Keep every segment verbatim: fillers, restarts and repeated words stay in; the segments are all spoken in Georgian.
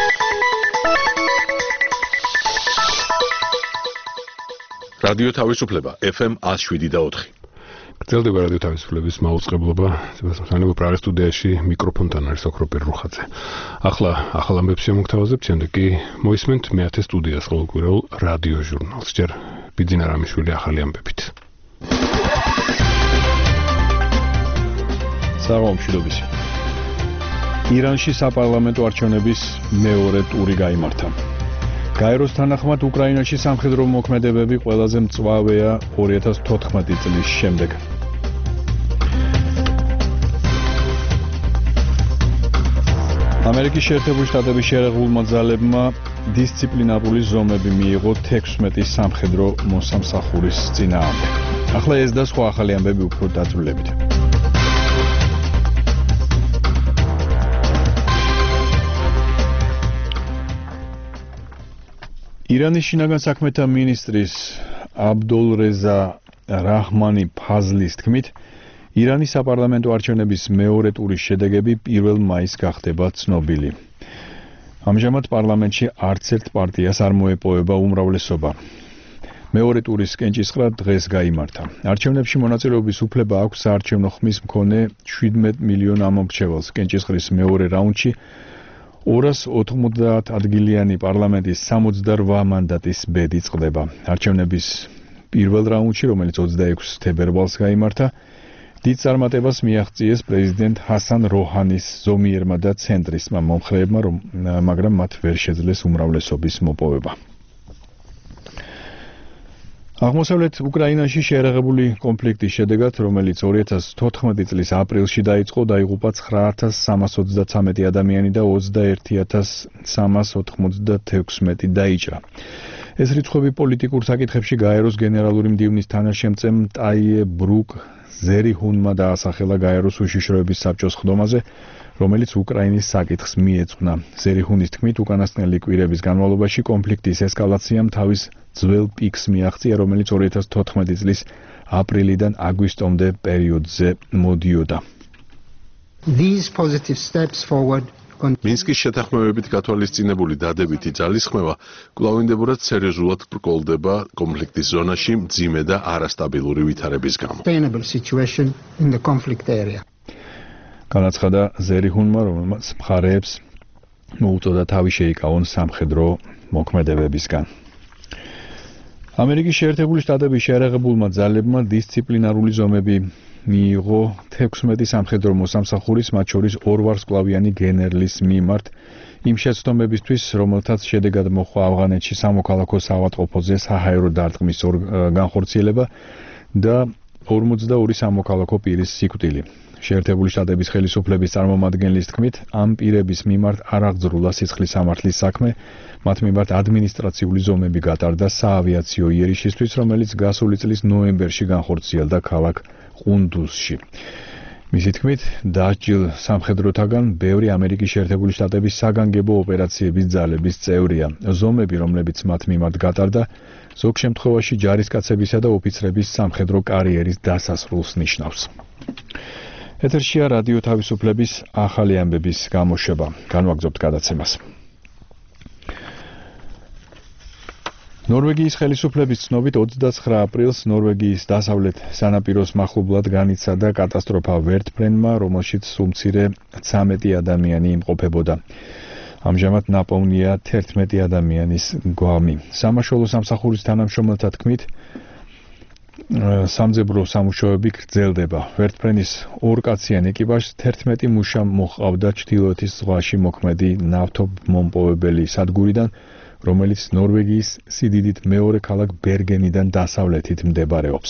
რადიო თავისუფლება ეფ ემ one oh seven და four. გრძელდება რადიო თავისუფლების მაუწყებლობა. სანამ პრაღის სტუდიაში მიკროფონთან არის ოქროპირ რუხაძე. ახლა ახალ ამბებს შემოგთავაზებთ, შემდეგ კი მოისმენთ მეათე სტუდიას ყოველკვირეულ რადიო ჟურნალს. ჯერ ბიძინა რამიშვილი ახალი ამბებით. საღამომშვიდობის. ირანში საპარლამენტო არჩევნების მეორე ტური გაიმართა. გაეროს თანახმად უკრაინაში სამხედრო მოქმედებები ყველაზე მწვავეა ორი ათას თოთხმეტი წლის შემდეგ. ამერიკის შეერთებული შტატების შერეღებულმა ძალებმა დისციპლინარული ზომები მიიღო თექვსმეტი სამხედრო მოსამსახურის წინააღმდეგ. ახლა ეს და სხვა ახალი ამბები უფრო დაწვრილებით. ირანის შინაგან საქმეთა მინისტრის აბდულრეზა რაჰმანი ფაზლის თქმით, ირანის საპარლამენტო არჩევნების მეორე ტურის შედეგები პირველ მაისს გახდება ცნობილი. ამჟამად პარლამენტში არც ერთ პარტიას არ მოეპოვება უმრავლესობა. მეორე ტურის კენჭისყრა დღეს გაიმართა. არჩევნებში მონაწილეობის უფლება აქვს საარჩევნო ხმის მქონე შვიდმეტ მილიონ ამომრჩეველს. კენჭისყრის მეორე რაუნდში ორას ოთხმოცდაათ ადგილიანი პარლამენტის სამოცდარვა მანდატის ბედი წყდება. არჩევნების პირველ რაუნდში, რომელიც ოცდაექვსი თებერვალს გაიმართა, დიდ წარმატებას მიაღწიეს პრეზიდენტ ჰასან როჰანის ზომიერმა და ცენტრისტმა მომხრეებმა, მაგრამ მათ ვერ შეძლეს უმრავლესობის მოპოვება. აღმოსავლეთ უკრაინაში შეერაღებული კონფლიქტის შედეგად, რომელიც ორი ათას თოთხმეტი წლის აპრილში დაიწყო, დაიღუპა ცხრა ათას სამას ოცდაცამეტი ადამიანი და ოცდაერთი ათას სამას ოთხმოცდათექვსმეტი დაიჭრა. ეს რიცხვები პოლიტიკურ საკითხებში გაეროს გენერალური მდივნის თანაშემწემ ტაიე ბრუკ ზერihunმა დაასახელა გაეროს უშიშროების საბჭოს ხდომაზე, რომელიც უკრაინის საკითხს მიეძღვნა. ზერihun's თქმით, უკანასკნელი კვირების განმავლობაში კონფლიქტის ესკალაციამ თავის ძველ პიკს მიაღწია, რომელიც ორი ათას თოთხმეტი წლის აპრილიდან აგვისტომდე პერიოდზე მოდიოდა. These positive steps forward მინსკის შეთანხმებებით გათვალისწინებული დადებითი ძალისხმევა კვლავინდებურად სერიოზულად ბრკოლდება კონფლიქტის ზონაში მძიმე და არასტაბილური ვითარების გამო. sustainable situation in the conflict area. განაცხადა ზერihunმა, რომელმაც მხარეებს მოუწოდა თავი შეიკავონ სამხედრო მოქმედებებისგან. ამერიკის შეერთებული შტატების შეერაღებულმა ძალებმა დისციპლინარული ზომები მიიღო თექვსმეტი სამხედრო მოსამსახურის, მათ შორის ორვარსკვლავიანი გენერლის მიმართ იმ შეცდომებისთვის, რომელთაც შედეგად მოჰყვა ავღანეთში სამოქალაქო საავადმყოფოზე საჰაერო დარტყმის განხორციელება და ორმოცდაორი სამოქალაქო პირის სიკვდილი. შეერთებული შტატების ხელისუფლების წარმომადგენლის თქმით, ამ პირების მიმართ არ აღძრულა სისხლის სამართლის საქმე, მათ მიმართ ადმინისტრაციული ზომები გატარდა საავიაციო იერიშისთვის, რომელიც გასული წლის ნოემბერში განხორციელდა ქალაქ ყუნდუზში. მისი თქმით, დასჯილ სამხედროთაგან ბევრი ამერიკის შეერთებული შტატების საგანგებო ოპერაციების ძალების წევრია. ზომები, რომლებიც მათ მიმართ გატარდა, ზოგ შემთხვევაში ჯარისკაცებისა და ოფიცრების სამხედრო კარიერის დასასრულს ნიშნავს. ეთერშია რადიო თავისუფლების ახალი ამბების გამოშვება. განვაგრძობთ გადაცემას. ნორვეგიის ხელისუფლების ცნობით ოცდაცხრა აპრილს ნორვეგიის დასავლეთ სანაპიროს მახლობლად განიცადა კატასტროფა ვერტფრენმა, რომელშიც სულ მცირე ცამეტი ადამიანი იმყოფებოდა. ამჟამად ნაპოვნია თერთმეტი ადამიანის გვამი. სამაშველო სამსახურის თანამშრომელთა თქმით, სამძებრო სამუშაოები გრძელდება. ვერტფრენის ორკაციან ეკიპაჟს თერთმეტი მუშა მოჰყავდა ჩრდილოეთის ზღვაში მოქმედი ნავთობმომპოვებელი სადგურიდან, რომელიც ნორვეგიის სიდიდით მეორე ქალაქ ბერგენიდან დასავლეთით მდებარეობს.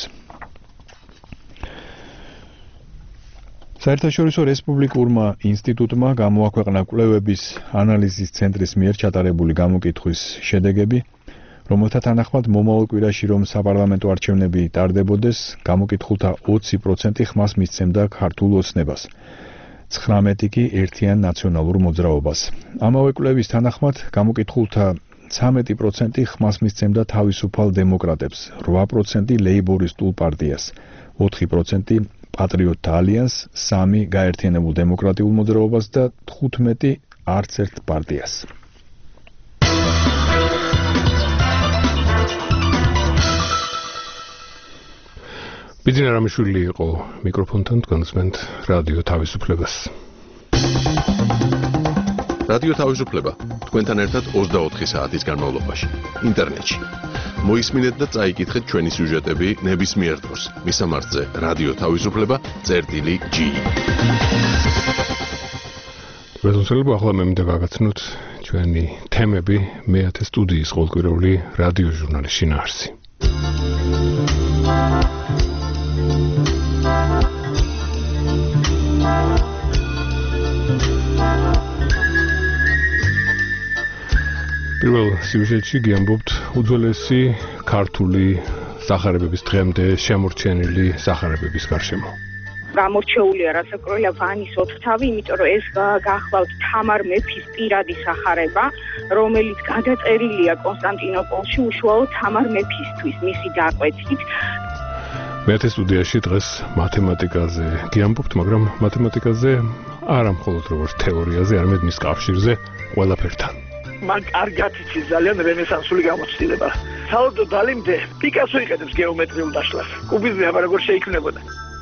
საერთაშორისო რესპუბლიკურმა ინსტიტუტმა გამოაქვეყნა კვლევების ანალიზის ცენტრის მიერ ჩატარებული გამოკითხვის შედეგები, რომელთა თანახმად მომავალ კვირაში რომ საპარლამენტო არჩევნები ტარდებოდეს, გამოკითხულთა ოცი პროცენტი ხმას მისცემდა ქართულ ოცნებას. ცხრამეტი კი ერთიან ნაციონალურ მოძრაობას. ამავე კვლევის თანახმად გამოკითხულთა ცამეტი პროცენტი ხმას მისცემდა თავისუფალ დემოკრატებს, რვა პროცენტი ლეიბორისტულ პარტიას, ოთხი პროცენტი პატრიოტთა ალიანსს, სამი გაერთიანებულ დემოკრატიულ მოძრაობას და თხუთმეტი არც ერთ პარტიას. ბიძინა რამიშვილი იყო მიკროფონთან, თქვენსმენთ რადიო თავისუფლებას. რადიო თავისუფლება თქვენთან ერთად ოცდაოთხი საათის განმავლობაში ინტერნეტში. მოისმინეთ და წაიკითხეთ ჩვენი სიუჟეტები ნებისმიერ დროს. მისამართზე რადიო თავისუფლება წერტილი ჯი. რეზონსელები ახლა მე მინდა გაგაცნოთ ჩვენი თემები მეათე სტუდიის ყოველკვირეული რადიო ჟურნალის შინაარსი. პირველ სიუჟეტში გიამბობთ უძველესი ქართული სახარებების დღემდე შემორჩენილი სახარებების გარშემო. გამორჩეულია რასაკვირველია ვანის ოთხთავი, იმიტომ რომ ეს გახლავთ თამარ მეფის პირადი სახარება, რომელიც გადაწერილია კონსტანტინოპოლში უშუალოდ თამარ მეფისთვის, მისი დაკვეთით. მეათე სტუდიაში დღეს მათემატიკაზე გიამბობთ, მაგრამ მათემატიკაზე არა მხოლოდ როგორც თეორიაზე, არამედ მის კავშირზე ყველაფერთან. მან კარგად იცის ძალიან რენესანსული გამოცდილება. საერთოდ დალიმდე პიკასო იყენებს გეომეტრიულ დაშლას. კუბიზმი აბა როგორ შეიქმნებოდა.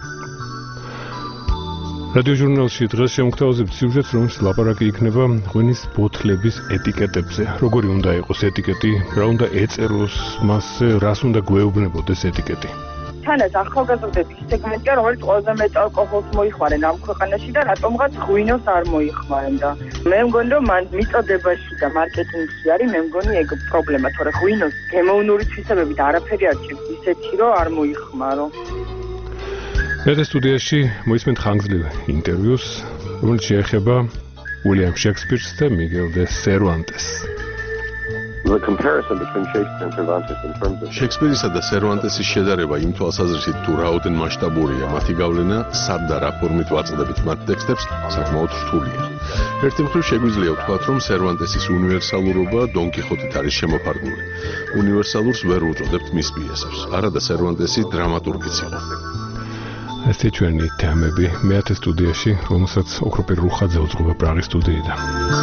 რადიო ჟურნალში დღეს შემოგთავაზებთ სიუჟეტს, რომელშიც ლაპარაკი იქნება ღვინის ბოთლების ეტიკეტებზე. როგორი უნდა იყოს ეტიკეტი, რა უნდა ეწეროს მასზე, რას უნდა გვეუბნებოდეს ეტიკეტი. თანაც ახალგაზრდების სეგმენტია, რომელიც ყველაზე მეტ ალკოჰოლს მოიხმარენ ამ ქვეყანაში და რატომღაც ღვინოს არ მოიხმარენ და მე მგონი რომ მან მიწოდებაში და მარკეტინგში არის, მე მგონი ეგ პრობლემა, თორე ღვინოს გემოვნური თვისებებით არაფერი არ ჭირს ისეთი რომ არ მოიხმარო. მეათე სტუდიაში მოისმენთ ხანგრძლივ ინტერვიუს, რომელიც შეეხება უილიამ შექსპირს და მიგელ დე სერვანტესს. The comparison between Shakespeare and Cervantes in terms of შექსპირისა და სერვანტესის შედარება იმ თვალსაზრისით თუ რაოდენ მასშტაბურია მათი გავლენა, სად და რა ფორმით ვაწყდებით მათ ტექსტებს, საკმაოდ რთულია. ერთი მხრივ შეგვიძლია ვთქვათ, რომ სერვანტესის უნივერსალურობა დონ კიხოტით არის შემოფარგლული. უნივერსალურს ვერ უწოდებთ მის პიესებს, არადა სერვანტესი დრამატურგიც იყო. ესეთი ჩვენი თემები მეათე სტუდიაში, რომელსაც ოქროპირ რუხაძე უძღვება პრაღის სტუდიიდან.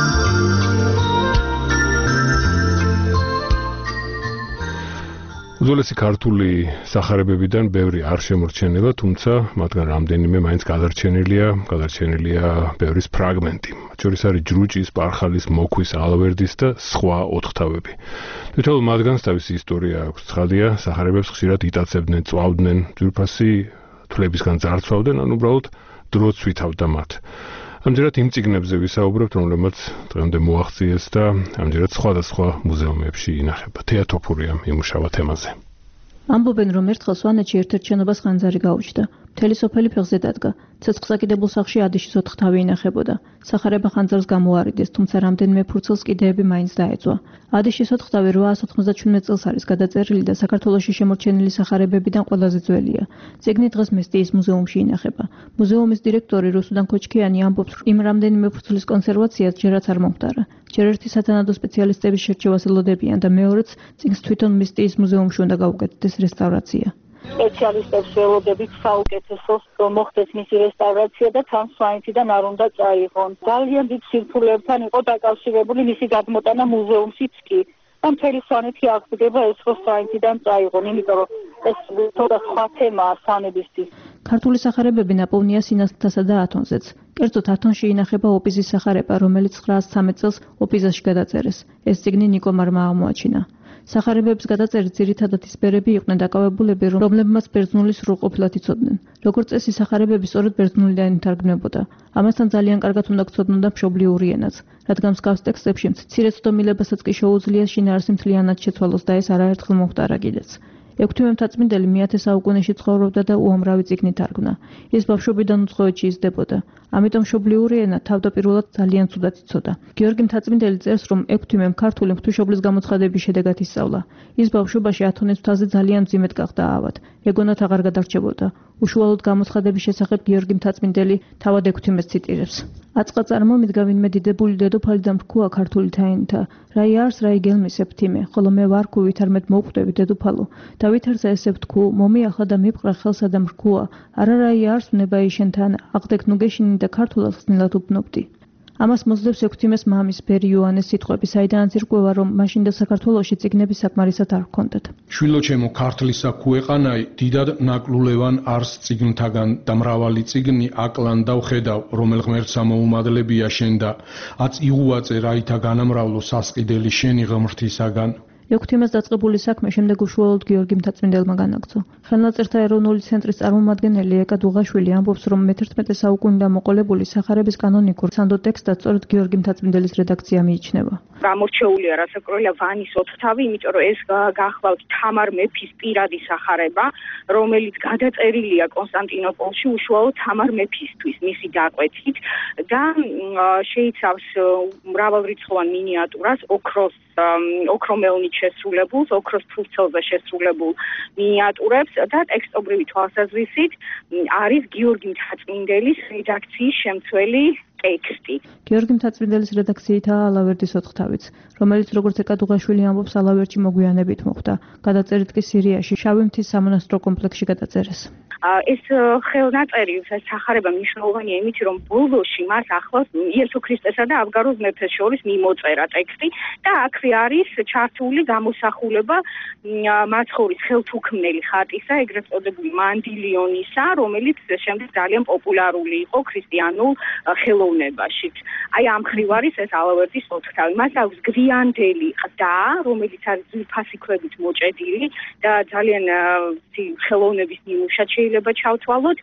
უძველესი ქართული სახარებებიდან ბევრი არ შემორჩენილა, თუმცა მათგან რამდენიმე მაინც გადარჩენილია, გადარჩენილია ბევრის ფრაგმენტი. მათ შორის არის ჯრუჭის, პარხალის, მოქვის, ალვერდის და სხვა ოთხთავები. თითოეულ მათგანს თავისი ისტორია აქვს. ცხადია, სახარებებს ხშირად იტაცებდნენ, წვავდნენ, ძვირფასი თვლებისგან ძარცვავდნენ, ან უბრალოდ დროც ვითავდა მათ. ამჯერად იმ წიგნებზე ვისაუბრებთ, რომლებმაც დღემდე მოაღწიეს და ამჯერად სხვადასხვა მუზეუმებში ინახება. თეატოფურია იმუშავა თემაზე. ამბობენ, რომ ერთხელ სვანეთში ერთ-ერთ შენობას ხანძარი გაუჩნდა. მთელი სოფელი ფეხზე დადგა. ცეცხლსაკიდებულ სახლში ადიშის ოთხთავი ინახებოდა. სახარება ხანძარს გამოარიდეს, თუმცა რამდენიმე ფურცელს კიდეები მაინც დაეწვა. ადიშის ოთხთავი რვაას ოთხმოცდაჩვიდმეტ წელს არის გადაწერილი და საქართველოში შემორჩენილი სახარებებიდან ყველაზე ძველია. წიგნი დღეს მესტიის მუზეუმში ინახება. მუზეუმის დირექტორი რუსუდან ქოჩქიანი ამბობს, რომ იმ რამდენიმე ფურცლის კონსერვაციას ჯერაც არ მომხდარა. ჯერ ერთი სათანადო სპეციალისტების შერჩევას ელოდებიან და მეორეც წიგნს თვითონ მესტიის მუზეუმში უნდა გაუკეთდეს რესტავრაცია. სპეციალისტებს ველოდებით საუკეთესოს რომ მოხდეს მისი რესტავრაცია და თან სვანეთიდან არ უნდა წაიღონ. ძალიან დიდ სირთულეებთან იყო დაკავშირებული მისი გადმოტანა მუზეუმშიც კი. და მთელი სვანეთი აღდგება ეს რომ სვანეთიდან წაიღონ, იმიტომ რომ ეს თორე სხვა თემაა სვანებისთვის. ქართული სახარებები ნაპოვნია სინასთასა და ათონზეც. კერძოდ ათონში ინახება ოპიზის სახარება, რომელიც ცხრაას ცამეტ წელს ოპიზაში გადაწერეს. ეს წიგნი ნიკომარმა აღმოაჩინა. სახარებების გადაწერით ძირითადად ის ბერები იყვნენ დაკავებულები, რომლებმაც ბერძნული სრულყოფილად იცოდნენ. როგორც წესი, სახარებები სწორედ ბერძნულიდან ითარგმნებოდა. ამასთან ძალიან კარგად უნდა გცოდნოდა მშობლიური ენაც, რადგან მსგავს ტექსტებში მცირე ცდომილებასაც კი შეუძლია შინაარსი მთლიანად შეცვალოს და ეს არაერთხელ მოხდარა კიდეც. ექვთიმე მთაწმინდელი მეათე საუკუნეში ცხოვრობდა და უამრავი წიგნი თარგმნა. ის ბავშვობიდან უცხოეთში იზრდებოდა. ამიტომ მშობლიური ენა თავდაპირველად ძალიან ცუდად იცოდა. გიორგი მთაწმინდელი წერს, რომ ექვთიმემ ქართული ღვთისმშობლის გამოცხადების შედეგად ისწავლა. ის ბავშვობაში ათონის მთაზე ძალიან მძიმედ გახდა ავად. ეგონათ აღარ გადარჩებოდა. უშუალოდ გამოცხადების შესახებ გიორგი მთაწმინდელი თავად ექვთიმეს ციტირებს. აწყა წარმომიდგა ვინმე დიდებული დედოფალი და მრქუა ქართული თაინთა. რაი არს, რაი გელმის ეფთიმე, ხოლო მე ვარქუ ვითარმედ მოვხვდები დედოფალო. და ვითარცა ესე ვთქუ, მომიახლა და მიფყრა ხელსა და მრქუა. არა რაი არს ვნება იშენთან, აღდეკ ნუ გეშინი და ქართულად ხსნილად უბნობდი. ამას მოსდევს ექვთიმეს მამის ბერი იოანეს სიტყვები, საიდანაც ირკვევა, რომ მაშინ და საქართველოში წიგნები საკმარისად არ ჰქონდათ. შვილოჩემო ქართლისა ქუეყანაი დიდად ნაკლულევან არს წიგნთაგან და მრავალი წიგნი აკლან და ვხედავ, რომელ ღმერთსა მოუმადლებია შენ და აც იღუაწე რაითა განამრავლო სასყიდელი შენი ღმრთისაგან. ექვთიმეს დაწყებული საქმე შემდეგ უშუალოდ გიორგი მთაწმინდელმა განაგრძო. ხელნაწერთა ეროვნული ცენტრის წარმომადგენელი ეკა დუღაშვილი ამბობს, რომ მეთერთმეტე საუკუნიდან მოყოლებული სახარების კანონიკურ სანდო ტექსტად სწორედ გიორგი მთაწმინდელის რედაქცია მიიჩნევა. გამორჩეულია რასაკვირველია ვანის ოთხთავი, იმიტომ რომ ეს გახლავთ თამარ მეფის პირადი სახარება, რომელიც გადაწერილია კონსტანტინოპოლში უშუალოდ თამარ მეფისთვის მისი დაკვეთით და შეიცავს მრავალრიცხოვან მინიატურას ოქროს ოქრომელნით შესრულებულს, ოქროს ფურცელზე შესრულებულ მინიატურებს და ტექსტობრივი თვალსაზრისით არის გიორგი მთაწმინდელის რედაქციის შემცველი ტექსტი. გიორგი მთაწმინდელის რედაქციითაა ალავერდის ოთხთავიც, რომელიც როგორც ეკა დუღაშვილი ამბობს, ალავერდში მოგვიანებით მოხვდა. გადაწერით კი სირიაში, შავი მთის სამონასტრო კომპლექსში გადაწერეს. ეს ხელნაწერი სახარება მნიშვნელოვანია იმით, რომ ბოლოში მას ახლავს იესო ქრისტესა და აბგაროს მეფეს შორის მიმოწერა ტექსტი და აქვე არის ჩართული გამოსახულება მაცხოვრის ხელთუქმნელი ხატისა, ეგრეთ წოდებული მანდილიონისა, რომელიც შემდეგ ძალიან პოპულარული იყო ქრისტიანულ ხელოვნებაში. აი ამ ხრივ არის ეს ალავერდის ოთხთავი. მას აქვს გვიანდელი ყდა, რომელიც არის ძვირფასი ქვებით მოჭედილი და ძალიან ხელოვნების ნიმუშად შეიძლება ჩავთვალოთ.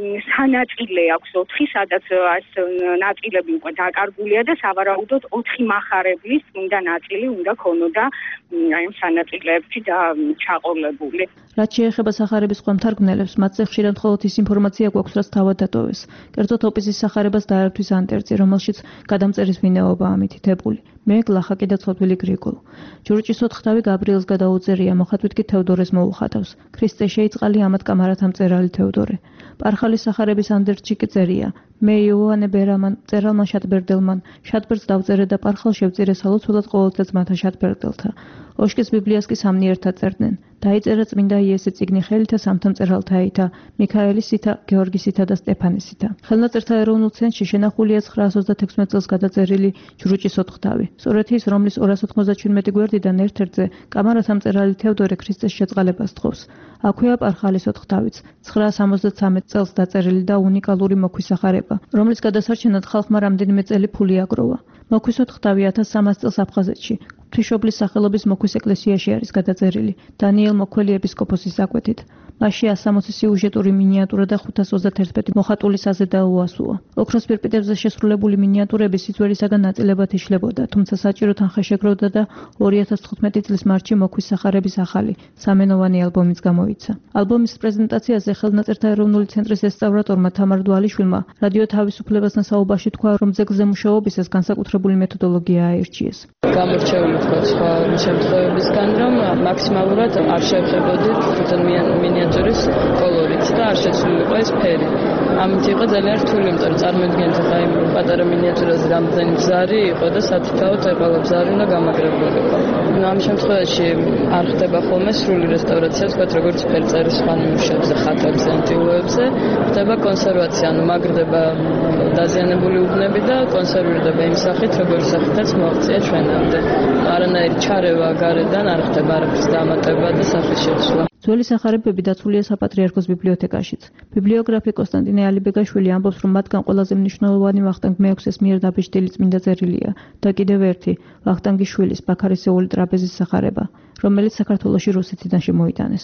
სანაწილე აქვს ოთხი, სადაც ეს ნაწილები უკვე დაკარგულია და სავარაუდოდ ოთხი მახარებლის წმინდა ნაწილი უნდა ქონოდა აი ამ სანაწილეებში და ჩაყოლებული. რაც შეეხება სახარების სხვა მთარგმნელებს, მათზე ხშირად მხოლოდ ის ინფორმაცია გვაქვს, რაც თავად დატოვეს. კერძოდ ოპიზის სახარებას დაერთვის ანტერცი, რომელშიც გადამწერის მინეობაა მითითებული. მე გლახაკი და ცოდვილი გრიგოლ. ჯურჭის ოთხთავი გაბრიელს გადაუწერია, მოხატვით კი თევდორეს მოუხატავს. ქრისტე შეიწყალი ამათ კამარათა მწერალი თევდორე. პარხალის სახარების ანდერჩი კი წერია. მე იოანე ბერამან, მწერალმა შატბერდელმან, შატბერდს დავწერე და პარხალ შევწირე სალოცველად ყოველთა ძმათა შატბერდელთა. ოშკის ბიბლიას კი სამნი ერთად წერდნენ. დაიწერა წმინდა იესე წიგნი ხელითა სამთა მწერალთაითა, მიქაელისითა, გეორგისითა და სტეფანისითა. ხელნაწერთა ეროვნულ ცენტრში შენახულია ცხრაას ოცდაექვსმეტ წელს გადაწერილი ჯრუჭის ოთხთავი. სწორედ ის, რომლის ორას ოთხმოცდაჩვიდმეტი გვერდიდან ერთ-ერთზე კამარათა მწერალი თევდორე ქრისტეს შეწყალებას თხოვს. აქვეა პარხალის ოთხთავიც, ცხრაას ორმოცდათვრამეტ წელს დაწერილი და უნიკალური მოქვის სახარება, რომლის გადასარჩენად ხალხმა რამდენიმე წელი ფული აგროვა. მოქვის ოთხთავი ათას სამას წელს აფხაზეთში, ღვთისმშობლის სახელობის მოქვის ეკლესიაში არის გადაწერილი, დანიელ მოქველი ეპისკოპოსის აკვეთით. მასში ასამოცი სიუჟეტური მინიატურა და ხუთას ოცდაერთმეტი მოხატული საზედაო ასუა. ოქროს პირპიტებზე შესრულებული მინიატურები სიძველისაგან ნაწილებად იშლებოდა, თუმცა საჭირო თანხა შეგროვდა და ორი ათას თხუთმეტი წლის მარტში მოქვის სახარების ახალი, სამენოვანი ალბომიც გამოიცა. ალბომის პრეზენტაციაზე ხელნაწერთა ეროვნული ცენტრის რესტავრატორმა თამარ დვალიშვილმა რადიო თავისუფლებასთან საუბარში თქვა, რომ ძეგლზე მუშაობისას განსაკუთრებული მეთოდოლოგია აირჩიეს. გამორჩეული თქვა სხვა შემთხვევებისგან, რომ მაქსიმალურად არ შევხედოდით მინიატურის კოლორით და არ შეცვლილიყო ეს ფერი. ამით იყო ძალიან რთული, იმიტომ რომ წარმოიდგინეთ ახლა იმ პატარა მინიატურაზე რამდენი ბზარი იყო და სათითაოდ ყველა ბზარი უნდა გამაგრებულიყო. ამ შემთხვევაში არ ხდება ხოლმე სრული რესტავრაცია, ვთქვათ, როგორც ფერწერის სხვა ნიმუშებზე, ხატებზე, ანტილოებზე, ხდება კონსერვაცია, ანუ მაგრდება დაზიანებული უბნები და კონსერვირდება იმ სახით, როგორც სახითაც მოაღწია ჩვენამდე. არანაირი ჩარევა გარედან არ ხდება არაფრის დამატება და სახის შეცვლა. ძველი სახარებები დაცულია საპატრიარქოს ბიბლიოთეკაშიც. ბიბლიოგრაფი კონსტანტინე ალიბეგაშვილი ამბობს, რომ მათგან ყველაზე მნიშვნელოვანი ვახტანგ მეექვსეს მიერ დაბეჭდილი წმინდა წერილია და კიდევ ერთი ვახტანგის შვილის ბაქარისეული ტრაპეზის სახარება, რომელიც საქართველოში რუსეთიდან შემოიტანეს.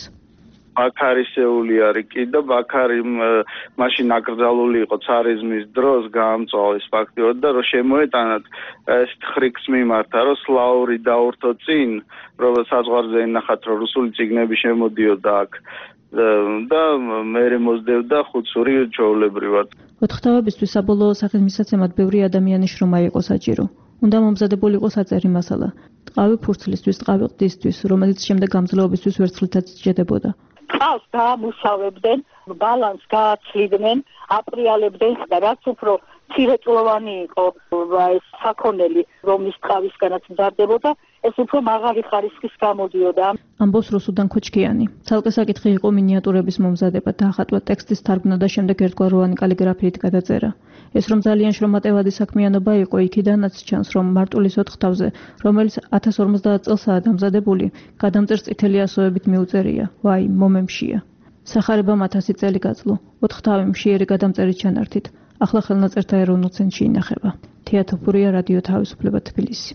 ბაქარისეული არის კი და ბაქარი მაშინ აკრძალული იყო ცარიზმის დროს, გაამწვავა ეს ფაქტიურად და რომ შემოეტანათ ეს ხრიქს მიმართა, რომ სლაური დაურთო წინ, რომ საზღვარზე ენახათ, რომ რუსული წიგნები შემოდიოდა აქ და მერე მოსდევდა ხუცური ჩვეულებრივად. ოთხთავებისთვის საბოლოო სახის მისაცემად ბევრი ადამიანის შრომა იყო საჭირო. უნდა მომზადებული იყო საწერი მასალა, ტყავი ფურცლისთვის, ტყავი ყდისთვის, რომელიც შემდეგ გამძლეობისთვის ვერცხლითაც სჭედებოდა. ყავს დაამუშავებდნენ, ბალანს გააცლიდნენ, აპრიალებდნენ და რაც უფრო მცირეწლოვანი იყო ეს საქონელი, რომლის ტყავისგანაც მზარდებოდა, ეს უფრო მაღალი ხარისხის გამოდიოდა. ამბობს რუსუდან ქოჩქიანი. ცალკე საკითხი იყო მინიატურების მომზადება, დაახატვა ტექსტის თარგმნა და შემდეგ ერთგვაროვანი კალიგრაფიით გადაწერა. ეს რომ ძალიან შრომატევადი საქმიანობა იყო, იქიდანაც ჩანს, რომ მარტულის ოთხთავზე, რომელიც ათას ორმოცდაათ წელსაა დამზადებული, გადამწერს წითელი ასოებით მიუწერია. ვაი, მომემშია. სახარებამ ათასი წელი გაძლო, ოთხთავი მშიერი გადამწერით ჩანართით. ახლა ხელნაწერთა ეროვნულ ცენტრში ინახება. თეატოფურია, რადიო თავისუფლება, თბილისი.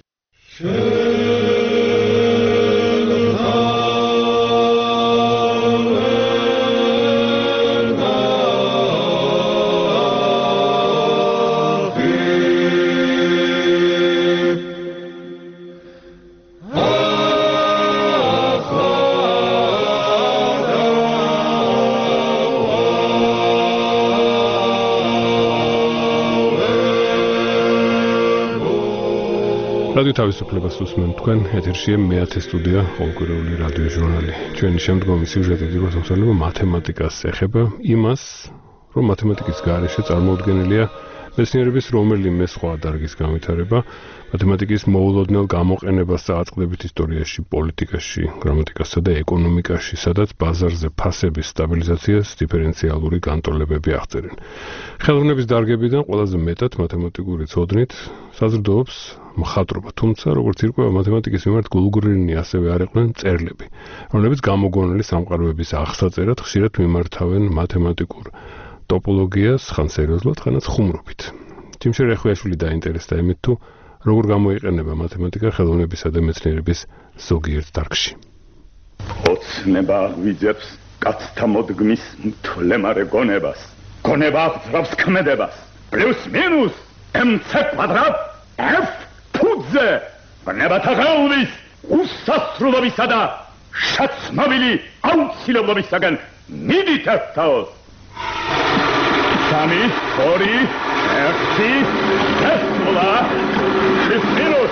რადიო თავისუფლებას უსმენ თქვენ, ეთერშია მეათე სტუდია, ყოველკვირეული რადიო ჟურნალი. ჩვენი შემდგომი სიუჟეტი გასაგრძელება მათემატიკას ეხება, იმას, რომ მათემატიკის გარეშე წარმოუდგენელია მეცნიერების რომელიმე სხვა დარგის განვითარება, მათემატიკის მოულოდნელ გამოყენებას წააწყდებით ისტორიაში, პოლიტიკაში, გრამატიკასა და ეკონომიკაში, სადაც ბაზარზე ფასების სტაბილიზაციას დიფერენციალური განტოლებები აღწერენ. ხელოვნების დარგებიდან ყველაზე მეტად მათემატიკური ცოდნით საზრდოობს მხატვრობა, თუმცა როგორც ირკვევა მათემატიკის მიმართ გულგრილნი ასევე არ იყვნენ მწერლები, რომლებიც გამოგონილი სამყაროების აღსაწერად ხშირად მიმართავენ მათემატიკურ ტოპოლოგიას, ხან სერიოზულად, ხანაც ხუმრობით. ჯიმშე რეხვიაშვილი დაინტერესდა იმით, თუ როგორ გამოიყენება მათემატიკა ხელოვნებისა და მეცნიერების ზოგიერთ დარგში. ოცნება ვიძებს კაცთა მოდგმის მთლემარე გონებას. გონება აღძრავს ქმედებას. პლუს მინუს mc კვადრატ f ფუძე. გონებათა ხელვის უსასრულობისა და შეცნობილი აუცილებლობისაგან მიდით ერთაოს. სამი, ორი, ერთი, ესმულა, შვიდ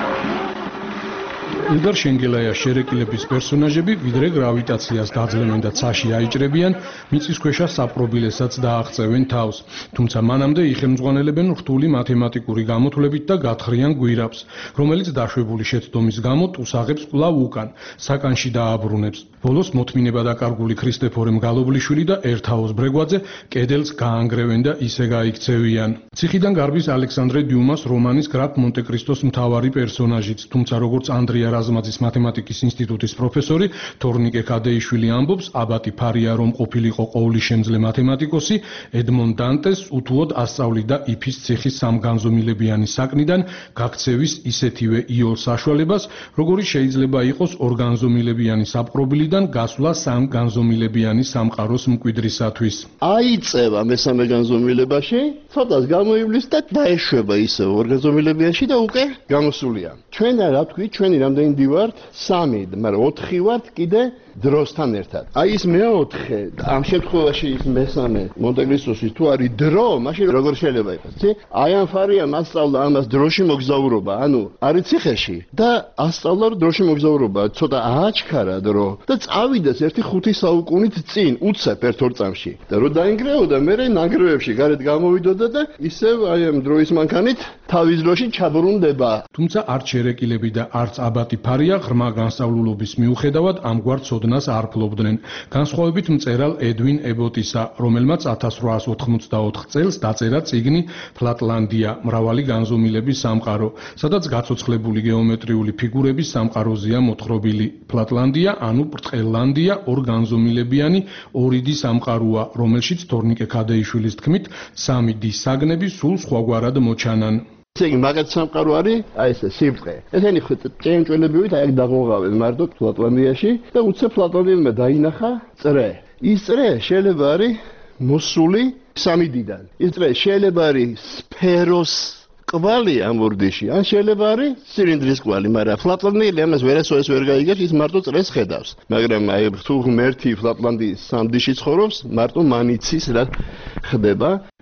ილდარ შენგელაია შერეკილების პერსონაჟები ვიდრე გრავიტაციას დაძლევენ და ცაში აიჭრებიან, მიწისქვეშა საპრობილესაც დააღწევენ თავს. თუმცა მანამდე იხელმძღვანელებენ რთული მათემატიკური გამოთვლებით და გათხრიან გვირაბს, რომელიც დაშვებული შეცდომის გამო ტუსაღებს კვლავ უკან, საკანში დააბრუნებს. ბოლოს მოთმინება დაკარგული ქრისტეფორემ გალობლიშვილი და ერთაოს ბრეგვაძე კედელს გაანგრევენ და ისე გაიქცევიან. ციხიდან გარბის ალექსანდრე დიუმას რომანის გრაფ მონტე-კრისტოს მთავარი პერსონაჟიც, თუმცა როგორც ანდრია რაზმაძის მათემატიკის ინსტიტუტის პროფესორი თორნიკე ქადეიშვილი ამბობს, აბატი ფარია რომ ყოფილიყო ყოვლისშემძლე მათემატიკოსი, ედმონ დანტეს უთუოდ ასწავლიდა იფის ციხის სამგანზომილებიანი საკნიდან გაქცევის ისეთივე იოლ საშუალებას, როგორიც შეიძლება იყოს ორგანზომილებიანი საპყრობილიდან გასვლა სამგანზომილებიანი სამყაროს მკვიდრისათვის. აიწევა მესამე განზომილებაში, ცოტას გამოივლის და დაეშვება ისე ორგანზომილებიაში და უკვე გამოსულია. ჩვენ რა თქვი, ჩვენი რამდენი დივართ? სამი, მაგრამ ოთხი ვართ კიდე დროსთან ერთად. აი ის მეოთხე, ამ შემთხვევაში ის მესამე მონტე-კრისტოსის თუ არის დრო, მაშინ როგორ შეიძლება იყოს, ცი? აი ამ ფარიამ ასწავლა ამას დროში მოგზაურობა, ანუ არის ციხეში და ასწავლა დროში მოგზაურობა, ცოტა ააჩქარა დრო და წავიდეს ერთი ხუთი საუკუნით წინ, უცებ ერთ ორ წამში. და რო დაინგრეოდა, მე ნანგრევებში გარეთ გამოვიდოდა და ისევ აი ამ დროის მანქანით თავის დროში ჩაბრუნდება. თუმცა არც შერეკილები და არც აბატი ფარია ღრმა განსწავლულობის მიუხედავად ამგვარ ცოდნას არ ფლობდნენ. განსხვავებით მწერალ ედვინ ებოტისა, რომელმაც ათას რვაას ოთხმოცდაოთხ წელს დაწერა წიგნი ფლატლანდია, მრავალი განზომილების სამყარო, სადაც გაცოცხლებული გეომეტრიული ფიგურების სამყაროზეა მოთხრობილი. ფლატლანდია, ანუ ბრტყელლანდია, ორ განზომილებიანი ორი დი სამყაროა, რომელშიც თორნიკე ქადეიშვილის თქმით, სამი დი საგნები სულ სხვაგვარად მოჩანან. ისე მაგათ სამყარო არის, აი ესე სიბრტყე. ესენი ჭიანჭველებივით აი აქ დაღუღავენ მარტო ფლატლანდიაში და უცებ ფლატლანდიელმა დაინახა წრე. ის წრე შეიძლება არის მოსული სამი დიდან. ის წრე შეიძლება არის სფეროს კვალი ამ ურდიში, ან შეიძლება არის ცილინდრის კვალი, მაგრამ ფლატლანდიელი ამას ვერასოდეს ვერ გაიგებს, ის მარტო წრეს ხედავს. მაგრამ აი თუ ღმერთი ფლატლანდიის სამ დიში ცხოვრობს, მარტო მან იცის რა ხდება.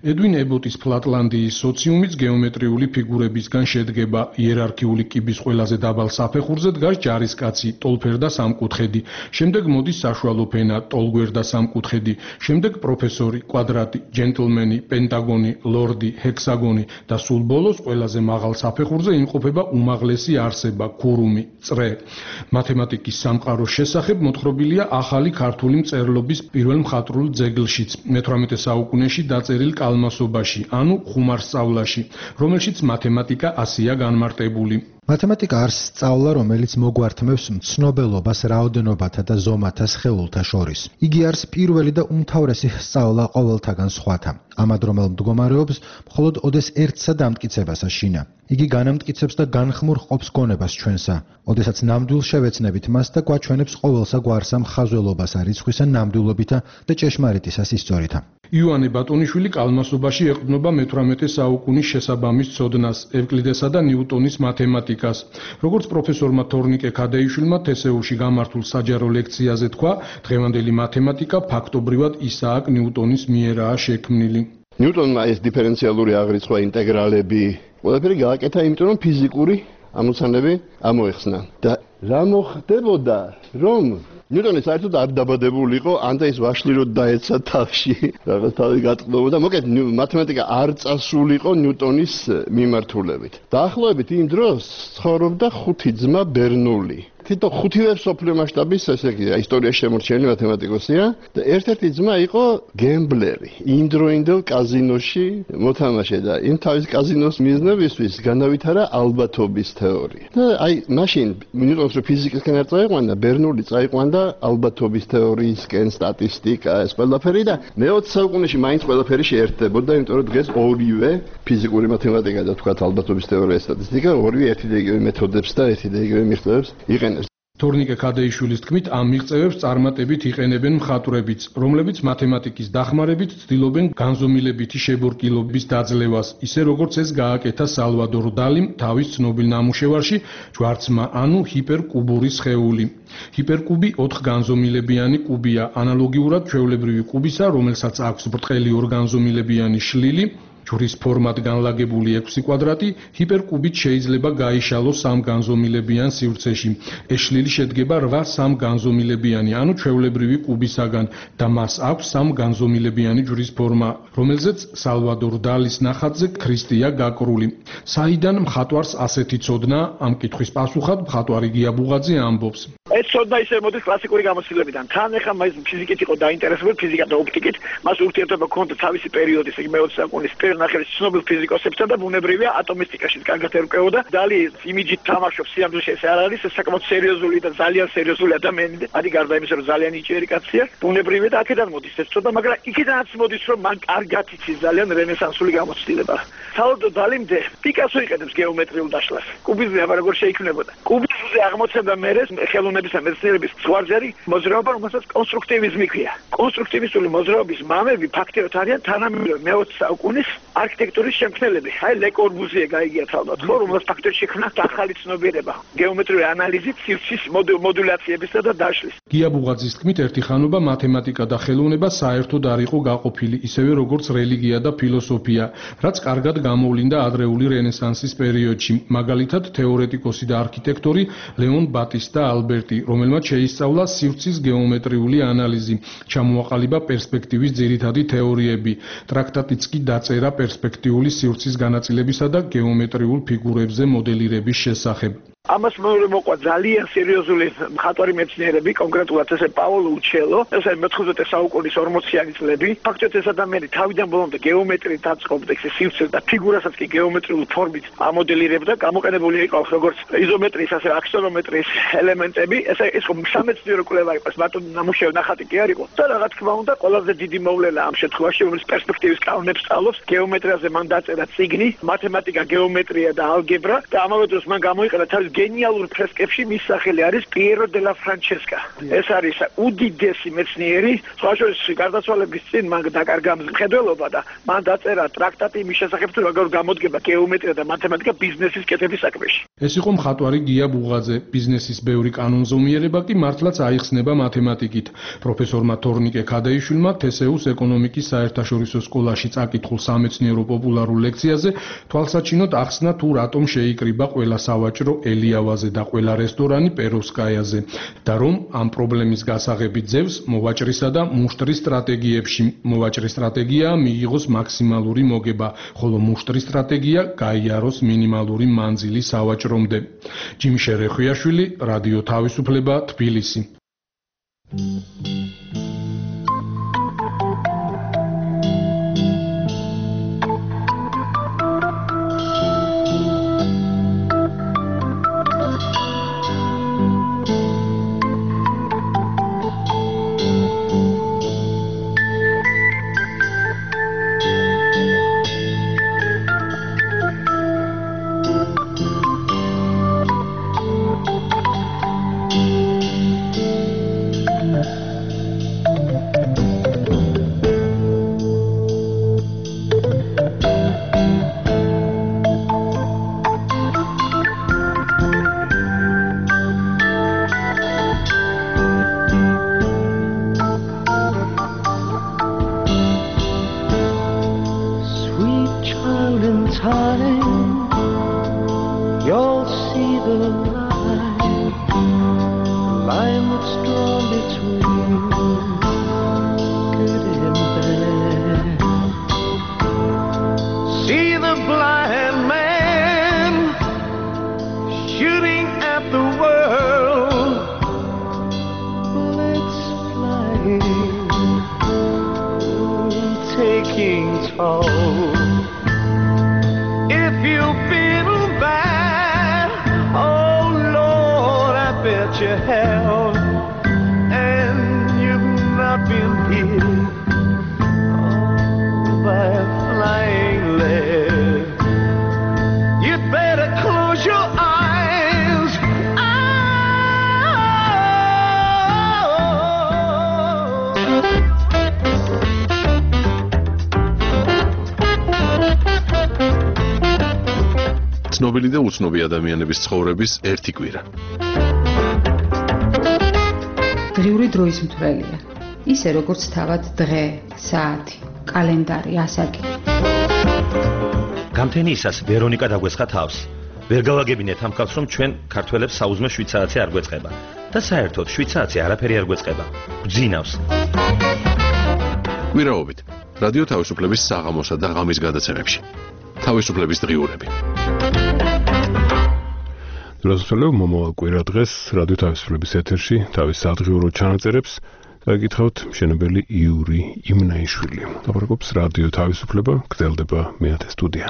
ედვინ ებოტის ფლატლანდიის სოციუმიც გეომეტრიული ფიგურებისგან შედგება. იერარქიული კიბის ყველაზე დაბალ საფეხურზე დგას ჯარისკაცი, ტოლფერდა სამკუთხედი, შემდეგ მოდის საშუალო ფენა, ტოლგვერდა სამკუთხედი, შემდეგ პროფესორი, კვადრატი, ჯენტლმენი, პენტაგონი, ლორდი, ჰექსაგონი და სულ ბოლოს ყველაზე მაღალ საფეხურზე იმყოფება უმაღლესი არსება, ქურუმი, წრე. მათემატიკის სამყაროს შესახებ მოთხრობილია ახალი ქართული მწერლობის პირველ მხატვრულ ძეგლშიც, მეთვრამეტე საუკუნეში დაწერილ კალმასობაში, ანუ ხუმარსწავლაში, რომელშიც მათემატიკა ასია განმარტებული. მათემატიკა არის სწავლა, რომელიც მოგვართმევს მცნობელობას რაოდენობათა და ზომათა სხეულთა შორის. იგი არის პირველი და უმთავრესი სწავლა ყოველთაგან სხვათა. ამადრომელ მდგომარეობს მხოლოდ ოდეს ერთსა დამტკიცებას აშინა. იგი განამტკიცებს და განხმურ ყოფს გონებას ჩვენსა. ოდესაც ნამდვილ შევეცნებით მას და გვაჩვენებს ყოველსა გვარსა მხაზველობასა, რიცხვისა ნამდვილობითა და ჭეშმარიტისას ისწორითა. იოანე ბატონიშვილი კალმასობაში ეყრდნობა მეთვრამეტე საუკუნის შესაბამის ცოდნას, ევკლიდესა და ნიუტონის მათემატიკას. როგორც პროფესორმა თორნიკე ქადეიშვილმა თესეუში გამართულ საჯარო ლექციაზე თქვა, დღევანდელი მათემატიკა ფაქტობრივად ისააკ ნიუტონის მიერაა შექმნილი. ნიუტონმა ეს დიფერენციალური აღრიცხვა, ინტეგრალები, ყველაფერი გააკეთა, იმიტომ რომ ფიზიკური ამოცანები ამოეხსნა. და რა მოხდებოდა, რომ ნიუტონი საერთოდ არ დაბადებულიყო, ანდა ის ვაშლიროდ დაეცა თავში, რაღაც თავი გატყდობოდა. მოკლედ მათემატიკა არ წასულიყო ნიუტონის მიმართულებით. დაახლოებით იმ დროს ცხოვრობდა ხუთი ძმა ბერნული. თითო ხუთივე მსოფლიო მასშტაბის ესე იგი ისტორიაში შემორჩენილი მათემატიკოსია და ერთ-ერთი ძმა იყო გემბლერი. იმდროინდელ კაზინოში მოთამაშე და იმ თავის კაზინოს მიზნებისთვის განავითარა ალბათობის თეორია. და აი მაშინ ნიუტონს რო ფიზიკისკენ არ წაიყვანდა, ბერნული წაიყვანდა ალბათობის თეორიისკენ, სტატისტიკა, ეს ყველაფერი და მეოცე საუკუნეში მაინც ყველაფერი შეერთდებოდა, იმიტომ რომ დღეს ორივე ფიზიკური მათემატიკა და თქვათ ალბათობის თეორია, სტატისტიკა, ორივე ერთი და იგივე მეთოდებს და ერთი და იგივე მიღწევებს იყენებს. თორნიკე ქადეიშვილის თქმით, ამ მიღწევებს წარმატებით იყენებენ მხატვრებიც, რომლებიც მათემატიკის დახმარებით ცდილობენ განზომილებითი შებორკილობის დაძლევას, ისე როგორც ეს გააკეთა სალვადორ დალიმ თავის ცნობილ ნამუშევარში ჯვარცმა, ანუ ჰიპერკუბური სხეული. ჰიპერკუბი ოთხ განზომილებიანი კუბია, ანალოგიურად ჩვეულებრივი კუბისა, რომელსაც აქვს ბრტყელი ორგანზომილებიანი შლილი. ჯვრის ფორმად განლაგებული ექვსი კვადრატი ჰიპერკუბით შეიძლება გაიშალოს სამ განზომილებიან სივრცეში. ეს შლილი შედგება რვა სამ განზომილებიანი, ანუ ჩვეულებრივი კუბისაგან და მას აქვს სამ განზომილებიანი ჯვრის ფორმა, რომელზეც სალვადორ დალის ნახატზე ქრისტეა გაკრული. საიდან მხატვარს ასეთი ცოდნა? ამ კითხვის პასუხად მხატვარი გია ბუღაძე ამბობს. ეს ცოდნა ისე მოდის კლასიკური გამოცდილებიდან. თან ეხლა მას ფიზიკით იყო დაინტერესებული, ფიზიკა და ოპტიკით, მას ურთიერთობა ჰქონდა თავისი პერიოდის, იგი მეოცე საუკუნის პირველ ნახევრის ცნობილ ფიზიკოსებთან და ბუნებრივია ატომისტიკაში კარგად ერკვეოდა. დალი იმიჯით თამაშობს, სიამოვნებაში ეს არ არის, ეს საკმაოდ სერიოზული და ძალიან სერიოზული ადამიანი. ადი გარდა იმისა, რომ ძალიან იჭიერი კაცია, ბუნებრივია და აქედან მოდის ეს ცოდნა, მაგრამ იქიდანაც მოდის, რომ მან კარგად იცის ძალიან რენესანსული გამოცდილება. საერთოდ დალიმდე პიკასო იყენებს გეომეტრიულ დაშლას. კუბიზმი აბა როგორ შეიქმნებოდა. კუბიზმზე აღმოცენდა მერე ხელოვნების და მეცნიერების ზღვარჯერი მოძრაობა, რომელსაც კონსტრუქტივიზმი ქვია. კონსტრუქტივისტული მოძრაობის მამები ფაქტიურად არიან თანამედროვე მეოცე საუკუნის არქიტექტურის შემქმნელები. აი ლე კორბუზიე გაიგია თავად, ხო, რომელსაც ფაქტიურად შექმნა ახალი ცნობიერება გეომეტრიული ანალიზით, სივრცის მოდულაციებისა და დაშლის. გია ბუღაძის თქმით, ერთი ხანობა მათემატიკა და ხელოვნება საერთოდ არ იყო გაყოფილი, ისევე როგორც რელიგია და ფილოსოფია, რაც კარგად გამოვლინდა ადრეული რენესანსის პერიოდში. მაგალითად, თეორეტიკოსი და არქიტექტორი ლეონ ბატისტა ალბერტი, რომელმაც შეისწავლა სივრცის გეომეტრიული ანალიზი, ჩამოაყალიბა პერსპექტივის ძირითადი თეორიები. ტრაქტატიც კი დაწერა პერსპექტიული სივრცის განაწილებისა და გეომეტრიულ ფიგურებზე მოდელირების შესახებ. ამას მეორე მოყვა ძალიან სერიოზული მხატვარი მეცნიერები, კონკრეტულად ესე პაოლო უჩელო, ესე მეოთხმოცდე საუკუნის ორმოციანი წლები. ფაქტობრივად ეს ადამიანი თავიდან ბოლომდე გეომეტრიით აწყობდა ეს სივრცეს და ფიგურასაც კი გეომეტრიული ფორმით ამოდელირებდა. გამოყენებული იყო როგორც იზომეტრიის, ასე აქსონომეტრიის ელემენტები. ესე ის ხო სამეცნიერო კვლევა იყო, მარტო ნამუშევარი ნახატი კი არ იყო. და რა თქმა უნდა, ყველაზე დიდი მოვლენა ამ შემთხვევაში, რომელიც პერსპექტივის კანონებს სწავლობს, გეომეტრიაზე მან დაწერა წიგნი, მათემატიკა, გეომეტრია და ალგებრა და ამავე დროს მან გამოიყენა თავის გენიალურ ფრესკებში მის სახელი არის პიერო დე ლა ფრანჩესკა. ეს არის უდიდესი მეცნიერი, სხვა შორის გარდაცვალების წინ მან დაკარგა მხედველობა და მან დაწერა ტრაქტატი იმის შესახებ, თუ როგორ გამოდგება გეომეტრია და მათემატიკა ბიზნესის კეთების საქმეში. ეს იყო მხატვარი გია ბუღაძე. ბიზნესის ბევრი კანონზომიერება კი მართლაც აიხსნება მათემატიკით. პროფესორმა თორნიკე ქადეიშვილმა თესეუს ეკონომიკის საერთაშორისო სკოლაში წაკითხულ სამეცნიერო პოპულარულ ლექციაზე თვალსაჩინოდ ახსნა თუ რატომ შეიკრიბა ყველა სავაჭრო ელიავაზე და ყველა რესტორანი პეროვსკაიაზე და რომ ამ პრობლემის გასაღები ძევს მოვაჭრისა და მუშტრის სტრატეგიებში. მოვაჭრის სტრატეგია მიიღოს მაქსიმალური მოგება, ხოლო მუშტრის სტრატეგია გაიაროს მინიმალური მანძილი სავაჭრომდე. ჯიმი შერეხვიაშვილი, რადიო თავისუფლება, თბილისი. ცნობილი და უცნობი ადამიანების ცხოვრების ერთი კვირა. დღიური დროის მთვრელია. ისე როგორც თავად დღე, საათი, კალენდარი, ასაკი. გამთენიისას ვერონიკა დაგვესხა თავს. ვერ გავაგებინეთ ამ ხალხს, რომ ჩვენ ქართველებს საუზმე შვიდ საათი არ გვეწყება და საერთოდ შვიდ საათი არაფერი არ გვეწყება. გძინავს. კვირაობით რადიო თავისუფლების საღამოსა და ღამის გადაცემებში. თავისუფლების დღიურები. დროსწოლებ მომავალ კვირა დღეს რადიო თავისუფლების ეთერში თავის სადღიურო ჩანაწერებს გაგითხავთ მშენებელი იური იმნაიშვილი. ლაპარაკობს რადიო თავისუფლება, გრძელდება მეათე სტუდია.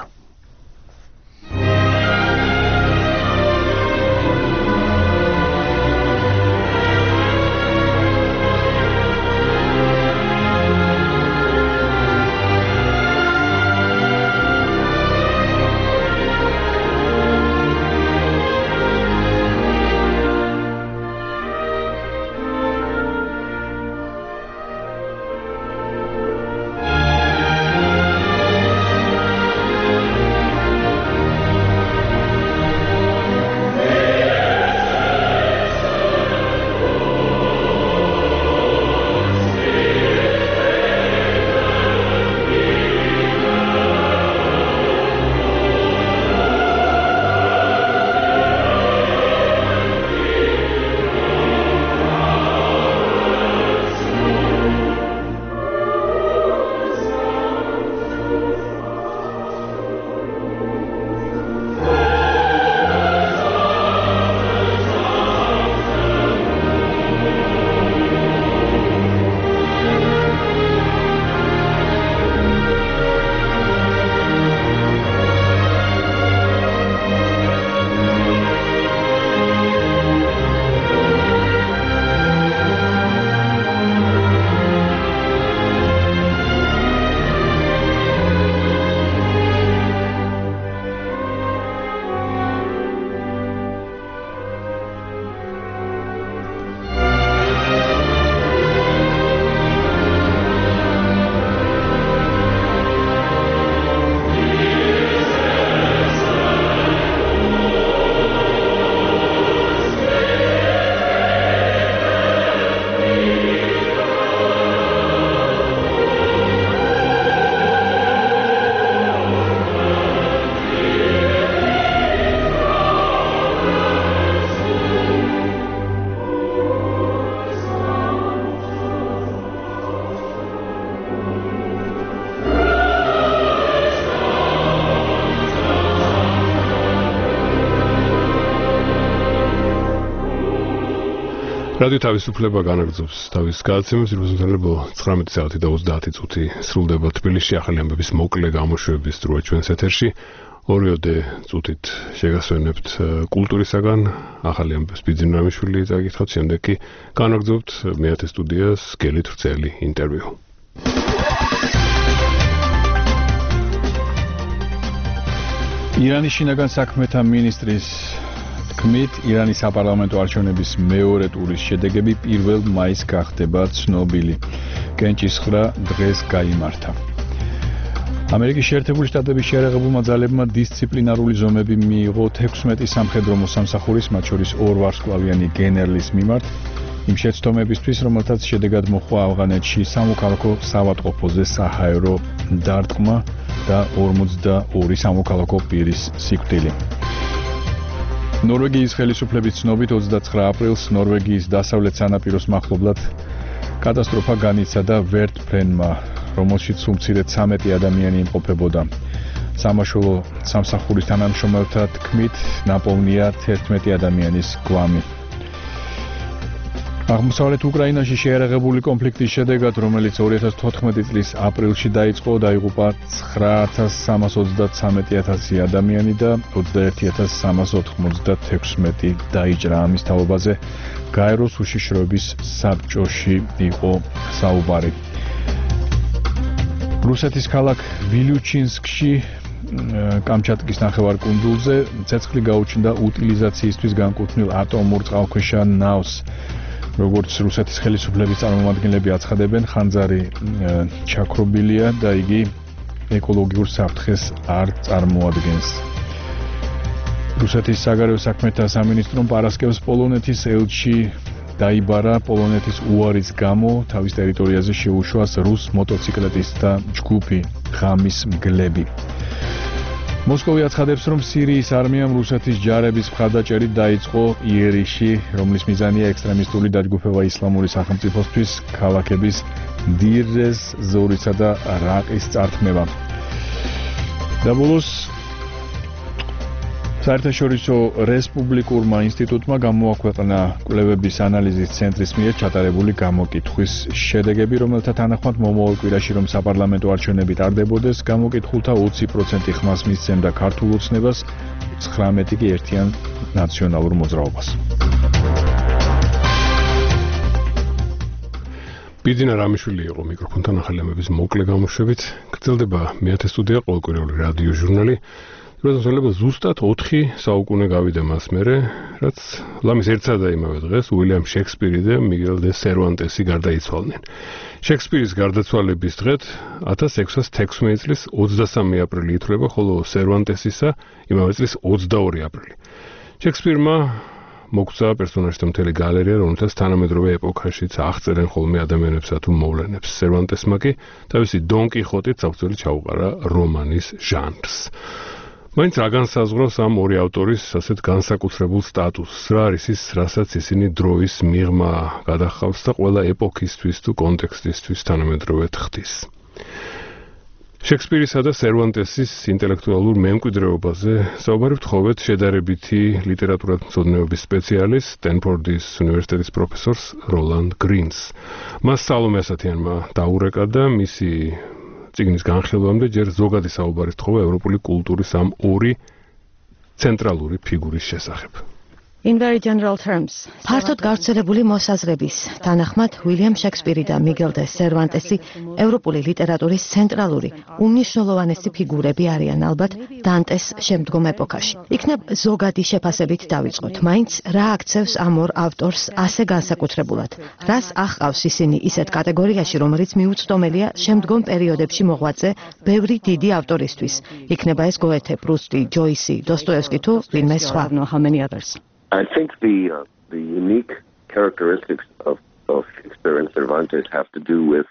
რადიო თავისუფლება განაგრძობს თავის გადაცემას, რუსთაველებო ცხრამეტი საათი და ოცდაათი წუთი სრულდება თბილისში ახალი ამბების მოკლე გამოშვების დროა ჩვენს ეთერში. ორიოდე წუთით შეგასვენებთ კულტურისაგან ახალი ამბების ბიძინა რამიშვილი წაკითხავთ, შემდეგ კი განაგრძობთ მეათე სტუდიას გელით ვრცელი ინტერვიუ. ირანის შინაგან საქმეთა მინისტრის თქმით, ირანის საპარლამენტო არჩევნების მეორე ტურის შედეგები პირველ მაისს გახდება ცნობილი. კენჭისხრა დღეს გაიმართა. ამერიკის შეერთებული შტატების შეერაღებულმა ძალებმა დისციპლინარული ზომები მიიღო თექვსმეტი სამხედრო მოსამსახურის, მათ შორის ორ ვარსკვლავიანი გენერლის მიმართ, იმ შეცდომებისთვის, რომელთაც შედეგად მოჰყვა ავღანეთში სამოქალაქო საავადმყოფოზე საჰაერო დარტყმა და ორმოცდაორი სამოქალაქო პირის სიკვდილი. ნორვეგიის ხელისუფლების ცნობით ოცდაცხრა აპრილს ნორვეგიის დასავლეთ სანაპიროს მახლობლად კატასტროფა განიცადა ვერტფრენმა, რომელშიც უმცირედ ცამეტი ადამიანი იმყოფებოდა. სამაშველო სამსახურის თანამშრომელთა თქმით, ნაპოვნია თერთმეტი ადამიანის გვამი. აღმოსავლეთ უკრაინაში შეერაღებული კონფლიქტის შედეგად, რომელიც ორი ათას თოთხმეტი წლის aprilში დაიწყო, დაიღუპა ცხრა ათას სამას ოცდაცამეტი ათასი ადამიანი და ოცდაერთი ათას სამას ოთხმოცდათექვსმეტი დაიჭრა. ამის თაობაზე გაეროს უშიშროების საბჭოში იყო საუბარი. რუსეთის ქალაქ ვილიუჩინსკში კამჩატკის ნახევარკუნძულზე ცეცხლი გაუჩნდა უტილიზაციისთვის განკუთვნილ ატომურ წყალქვეშა ნავს. როგორც რუსეთის ხელისუფლების წარმომადგენლები აცხადებენ, ხანძარი ჩაქრობილია და იგი ეკოლოგიურ საფრთხეს არ წარმოადგენს. რუსეთის საგარეო საქმეთა სამინისტრომ პარასკევს პოლონეთის ელჩი დაიბარა. პოლონეთის უარის გამო თავის ტერიტორიაზე შეუშვას რუს მოტოციკლეტისტთა ჯგუფი ღამის მგლები. მოსკოვი აცხადებს, რომ სირიის არმიამ რუსეთის ჯარების მხარდაჭერით დაიწყო იერიში, რომლის მიზანია ექსტრემისტული დაჯგუფება ისლამური სახელმწიფოსთვის ქალაქების დირ-ეს ზორისა და რაყის წართმევა. და ბოლოს საერთაშორისო რესპუბლიკურმა ინსტიტუტმა გამოაქვეყნა კვლევების ანალიზის ცენტრის მიერ ჩატარებული გამოკითხვის შედეგები, რომელთა თანახმად მომავალ კვირაში რომ საპარლამენტო არჩევნები ტარდებოდეს, გამოკითხულთა ოცი პროცენტი ხმას მისცემდა ქართულ ოცნებას, ცხრამეტი კი ერთიან ნაციონალურ მოძრაობას. ბიძინა რამიშვილი იყო მიკროფონთან ახალი ამბების მოკლე გამოშვებით. გრძელდება მეათე სტუდია, ყოველკვირეული რადიო ჟურნალი. რუსთაველებო ზუსტად ოთხი საუკუნე გავიდა მას მერე, რაც ლამის ერთსა და იმავე დღეს უილიამ შექსპირი და მიგელ დე სერვანტესი გარდაიცვალნენ. შექსპირის გარდაცვალების დღეთ ათას ექვსას თექვსმეტი წლის ოცდასამი აპრილი ითვლება, ხოლო სერვანტესისა იმავე წლის ოცდაორი აპრილი. შექსპირმა მოგცა პერსონაჟთა მთელი გალერეა, რომელთაც თანამედროვე ეპოქაშიც აღწერენ ხოლმე ადამიანებსა თუ მოვლენებს. სერვანტესმა კი თავისი დონ კიხოტით საფუძველი ჩაუყარა რომანის ჟანრს. მაინც რა განსაზღვრავს ამ ორი ავტორის ასეთ განსაკუთრებულ სტატუსს? რა არის ის, რასაც ისინი დროის მიღმა გადახავს და ყველა ეპოქისთვის თუ კონტექსტისთვის თანამედროვე ხდის? შექსპირისა და სერვანტესის ინტელექტუალურ მემკვიდრეობაზე საუბარი ვთხოვეთ შედარებითი ლიტერატურათმცოდნეობის სპეციალისტ, სტენფორდის უნივერსიტეტის პროფესორს როლანდ გრინს. მას სალომე ასათიანმა დაურეკა და მისი წიგნის განხილვამდე ჯერ ზოგადი საუბარი თხოვა ევროპული კულტურის ამ ორი ცენტრალური ფიგურის შესახებ. In very general terms, ფართოდ გავრცელებული მოსაზრების თანახმად, უილიამ შექსპირი და მიგელ დე სერვანტესი ევროპული ლიტერატურის ცენტრალური, უმნიშვნელოვანესი ფიგურები არიან ალბათ დანტეს შემდგომ ეპოქაში. იქნებ ზოგადი შეფასებით დავიწყოთ, მაინც რა აქცევს ამ ორ ავტორს ასე განსაკუთრებულად? რას აღყავს ისინი ისეთ კატეგორიაში, რომელიც მიუწვდომელია შემდგომ პერიოდებში მოღვაწე ბევრი დიდი ავტორისთვის? იქნება ეს გოეთე, პრუსტი, ჯოისი, დოსტოევსკი თუ ვინმე სხვა. I think the uh, the unique characteristics of of Shakespeare and Cervantes have to do with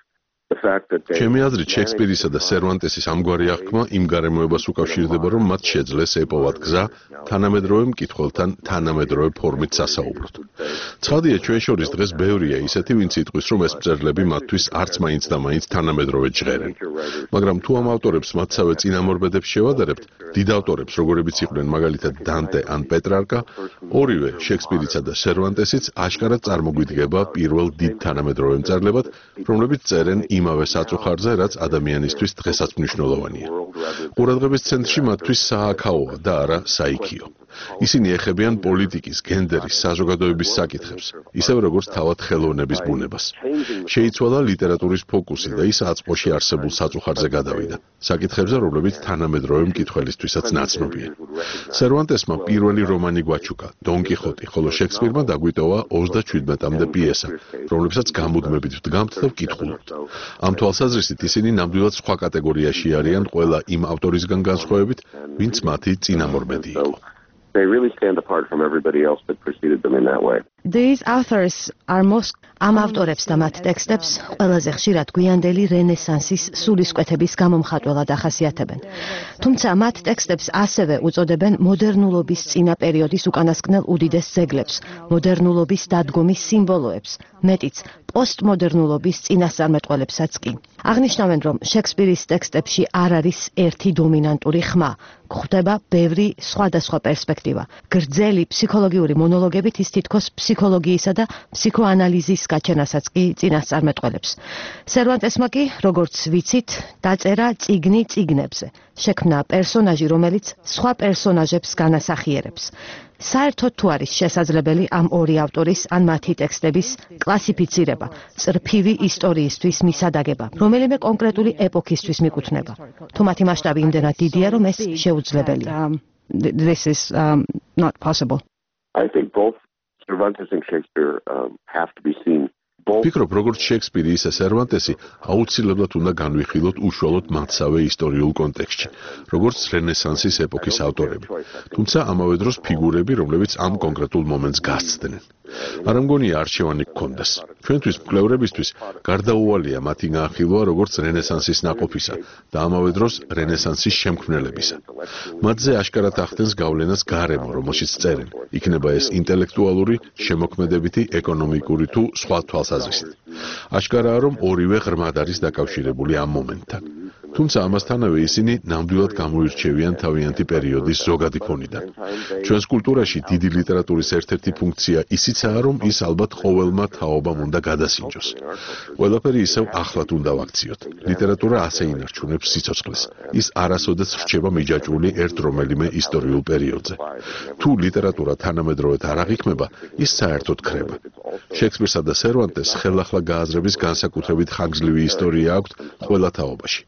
ჩემი აზრით, შექსპირისა და სერვანტესის ამგვარი აღქმა იმ გარემოებას უკავშირდება, რომ მათ შეძლეს ეპოვათ გზა თანამედროვე მკითხველთან თანამედროვე ფორმით სასაუბროდ. ცხადია, ჩვენ შორის დღეს ბევრია ისეთი, ვინც იტყვის, რომ ეს მწერლები მათთვის არც მაინც და მაინც თანამედროვე ჟღერენ. მაგრამ თუ ამ ავტორებს მათსავე წინამორბედებს შევადარებთ, დიდ ავტორებს, როგორებიც იყვნენ მაგალითად დანტე ან პეტრარკა, ორივე შექსპირისა და სერვანტესიც აშკარად წარმოგვიდგება პირველ დიდ თანამედროვე მწერლებად, რომლებიც წერენ იმავე საწუხარზე, რაც ადამიანისთვის დღესაც მნიშვნელოვანია. ყურადღების ცენტრში მათთვის სააქაოა და არა საიქიო. ისინი ეხებიან პოლიტიკის, გენდერის, საზოგადოების საკითხებს, ისევ როგორც თავად ხელოვნების ბუნებას. შეიცვალა ლიტერატურის ფოკუსი და ის აწყოში არსებულ საწუხარზე გადავიდა, საკითხებზე, რომლებიც თანამედროვე მკითხველისთვისაც ნაცნობია. სერვანტესმა პირველი რომანი გვაჩუკა, დონ კიხოტი, ხოლო შექსპირმა დაგვიტოვა ოცდაჩვიდმეტამდე პიესა, რომლებსაც გამუდმებით ვდგამთ და ვკითხულობთ. ამ თვალსაზრისით ისინი ნამდვილად სხვა კატეგორიაში არიან ყველა იმ ავტორისგან განსხვავებით, ვინც მათი წინამორბედი იყო. They really stand apart from everybody else that preceded them in that way. These authors are most ამ ავტორებს და მათ ტექსტებს ყველაზე ხშირად გვიანდელი რენესანსის სულისკვეთების გამომხატველად ახასიათებენ. თუმცა მათ ტექსტებს ასევე უწოდებენ მოდერნულობის წინა პერიოდის უკანასკნელ უდიდეს ძეგლებს, მოდერნულობის დადგომის სიმბოლოებს, მეტიც პოსტმოდერნულობის წინასწარმეტყველებსაც კი. აღნიშნავენ, რომ შექსპირის ტექსტებში არ არის ერთი დომინანტური ხმა, გვხვდება ბევრი სხვადასხვა პერსპექტივა. გრძელი ფსიქოლოგიური მონოლოგებით ის თითქოს ფსიქოლოგიისა და ფსიქოანალიზის გაჩენასაც კი წინასწარმეტყველებს. სერვანტესმა კი, როგორც ვიცით, დაწერა წიგნი წიგნებზე. შექმნა პერსონაჟი, რომელიც სხვა პერსონაჟებს განასახიერებს. საერთოდ თუ არის შესაძლებელი ამ ორი ავტორის ან მათი ტექსტების კლასიფიცირება, წრფივი ისტორიისთვის მისადაგება, რომელიმე კონკრეტული ეპოქისთვის მიკუთვნება. თუ მათი მასშტაბი იმდენად დიდია, რომ ეს შეუძლებელია. This is um, not possible. I think both Cervantes and Shakespeare um, have to be seen. ვფიქრობ, როგორც შექსპირი, ისე სერვანტესი აუცილებლად უნდა განვიხილოთ უშუალოდ მათსავე ისტორიულ კონტექსტში, როგორც რენესანსის ეპოქის ავტორები. თუმცა ამავე დროს ფიგურები, რომლებიც ამ კონკრეტულ მომენტს გასცდნენ. არ მგონია არჩევანი გქონდეს. ჩვენთვის მკვლევრებისთვის გარდაუვალია მათი განხილვა როგორც რენესანსის ნაყოფისა და ამავე დროს რენესანსის შემქმნელებისა. მათზე აშკარად ახდენს გავლენას გარემო, რომელშიც წერენ. იქნება ეს ინტელექტუალური, შემოქმედებითი, ეკონომიკური თუ სხვა თვალსაზრისით. აშკარაა, რომ ორივე ღრმად არის დაკავშირებული ამ მომენტთან. თუმცა ამასთანავე ისინი ნამდვილად გამოირჩევიან თავიანთი პერიოდის ზოგადი ფონიდან. ჩვენს კულტურაში დიდი ლიტერატურის ერთ-ერთი ფუნქცია ისიცაა, რომ ის ალბათ ყოველმა თაობამ უნდა გადასინჯოს. ყველაფერი ისევ ახლად უნდა ვაქციოთ. ლიტერატურა ასე ინარჩუნებს სიცოცხლეს. ის არასოდეს რჩება მიჯაჭვული ერთ რომელიმე ისტორიულ პერიოდზე. თუ ლიტერატურა თანამედროვედ არ აღიქმება, ის საერთოდ ქრება. შექსპირსა და სერვანტეს ხელახლა გააზრების განსაკუთრებით ხანგრძლივი ისტორია აქვთ ყველა თაობაში.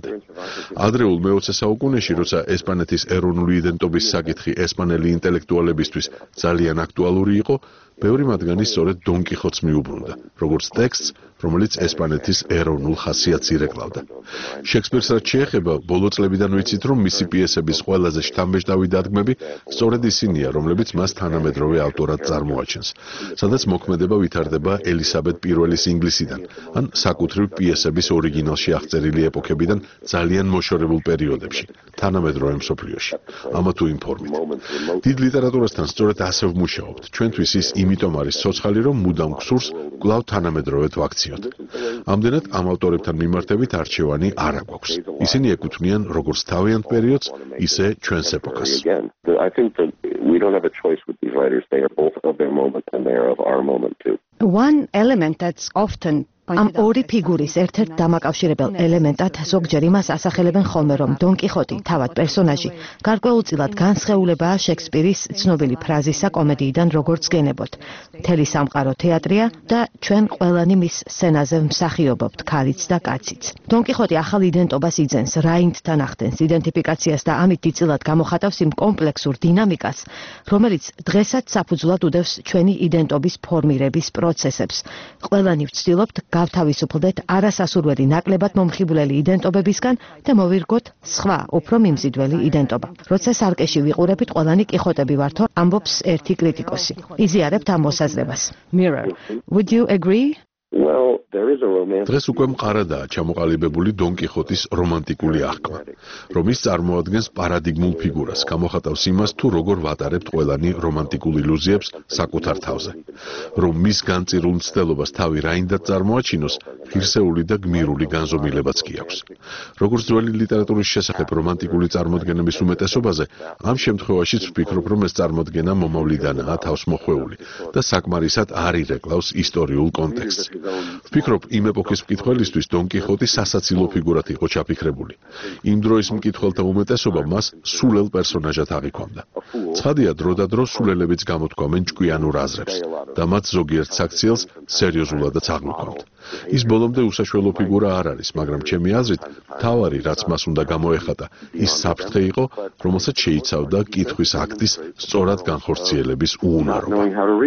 ადრეულ მეოცე საუკუნეში, როცა ესპანეთის ეროვნული იდენტობის საკითხი ესპანელი ინტელექტუალებისთვის ძალიან აქტუალური იყო, ბევრი მათგანი სწორედ დონ კიხოტს მიუბრუნდა, როგორც ტექსტს, რომელიც ესპანეთის ეროვნულ ხასიათს ირეკლავდა. შექსპირს რაც შეეხება, ბოლო წლებიდან ვიცით, რომ მისი პიესების ყველაზე შთამბეჭდავი დადგმები სწორედ ისინია, რომლებიც მას თანამედროვე ავტორად წარმოაჩენს, სადაც მოქმედება ვითარდება ელისაბედ პირველის ინგლისიდან, ან საკუთრივ პიესების ორიგინალში აღწერილი ეპოქებიდან ძალიან მოშორებულ პერიოდებში, თანამედროვე მსოფლიოში. ამა თუ იმ ფორმით. დიდ ლიტერატურასთან სწორედ ასე ვმუშაობთ. ჩვენთვის ის იმიტომ არის ცოცხალი, რომ მუდამ გსურს კვლავ თანამედროვედ ვაქციოთ. ამდენად ამ ავტორებთან მიმართებით არჩევანი არ აგვაქვს. ისინი ეკუთვნიან როგორც თავიანთ პერიოდს, ისე ჩვენს ეპოქას. I think that we don't have a choice with these writers. They are both of their moment and they are of our moment too. One element that's often ამ ორი ფიგურის ერთ-ერთ დამაკავშირებელ ელემენტად ზოგჯერ იმას ასახელებენ ხოლმე, რომ დონ კიხოტი, თავად პერსონაჟი, გარკვეულწილად განსხეულებაა შექსპირის ცნობილი ფრაზისა კომედიიდან როგორც გენებოთ. მთელი სამყარო თეატრია და ჩვენ ყველანი მის სცენაზე მსახიობობთ, ქალიც და კაციც. დონ კიხოტი ახალ იდენტობას იძენს, რაინდთან ახდენს იდენტიფიკაციას და ამით დიდწილად გამოხატავს იმ კომპლექსურ დინამიკას, რომელიც დღესაც საფუძვლად უდევს ჩვენი იდენტობის ფორმირების პროცესებს. ყველანი ვცდილობთ გავთავისუფლდეთ არასასურველი ნაკლებად მომხიბვლელი იდენტობებისგან და მოვირგოთ სხვა, უფრო მიმზიდველი იდენტობა. როცა სარკეში ვიყურებით, ყველანი კიხოტები ვართო, ამბობს ერთი კრიტიკოსი. იზიარებთ ამ მოსაზრებას. Mirror. Would you agree? Well, there is a romantic. დღეს უკვე მყარადაა ჩამოყალიბებული დონ კიხოტის რომანტიკული აღქმა, რომლის წარმოადგენს პარადიგმულ ფიგურას, გამოხატავს იმას, თუ როგორ ვატარებთ ყველანი რომანტიკულ ილუზიებს საკუთარ თავზე. რომ მის განწირულ მცდელობას თავი რაინდად წარმოაჩინოს, ღირსეული და გმირული განზომილებაც კი აქვს. როგორც ძველი ლიტერატურის შესახებ რომანტიკული წარმოდგენების უმეტესობაზე, ამ შემთხვევაშიც ვფიქრობ, რომ ეს წარმოდგენა მომავლიდანაა თავსმოხვეული და საკმარისად არ ირეკლავს ისტორიულ კონტექსტს. ვფიქრობ, იმ ეპოქის მკითხველისთვის დონ კიხოტი სასაცილო ფიგურად იყო ჩაფიქრებული. იმ დროის მკითხველთა უმეტესობა მას სულელ პერსონაჟად აღიქვამდა. ცხადია, დრო და დრო სულელებიც გამოთქვამენ ჭკვიანურ აზრებს და მათ ზოგიერთ საქციელს სერიოზულადაც აღვიქვამთ. ის ბოლომდე უსაშველო ფიგურა არ არის, მაგრამ ჩემი აზრით, თავარი რაც მას უნდა გამოეხატა, ის საფრთხე იყო, რომელსაც შეიცავდა კითხვის აქტის სწორად განხორციელების უუნარობა.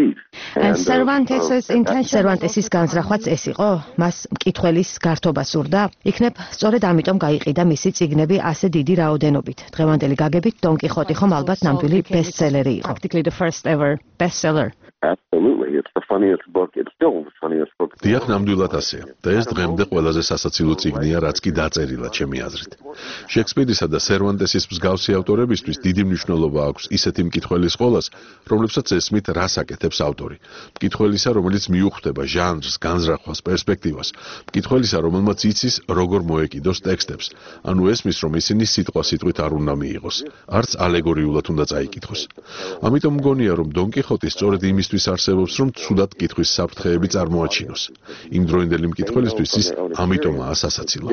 სერვანტესის განზრახვაც ეს იყო, მას მკითხველის გართობა სურდა, იქნებ სწორედ ამიტომ გაიყიდა მისი წიგნები ასე დიდი რაოდენობით. დღევანდელი გაგებით დონ კიხოტი ხომ ალბათ ნამდვილი ბესტსელერი იყო. Absolutely, it's the funniest book. It's still the funniest book. დიახ, ნამდვილად ასეა. და ეს დღემდე ყველაზე სასაცილო წიგნია, რაც კი დაწერილა, ჩემი აზრით. შექსპირისა და სერვანტესის მსგავსი ავტორებისთვის დიდი მნიშვნელობა აქვს ისეთი მკითხველის ყოლას, რომლებსაც ესმით რას აკეთებს ავტორი. მკითხველისა, რომელიც მიუხვდება ჟანრს, განზრახვას, პერსპექტივას. მკითხველისა, რომელმაც იცის, როგორ მოეკიდოს ტექსტებს. ანუ ესმის, რომ ისინი სიტყვა-სიტყვით არ უნდა მიიღოს, არც ალეგორიულად უნდა წაიკითხოს. ამიტომ მგონია, რომ დონ კიხოტი სწორედ იმის არსებობს, რომ ცუდად კითხვის საფრთხეები წარმოაჩინოს. იმ დროინდელი მკითხველისთვის ის ამიტომაა სასაცილო.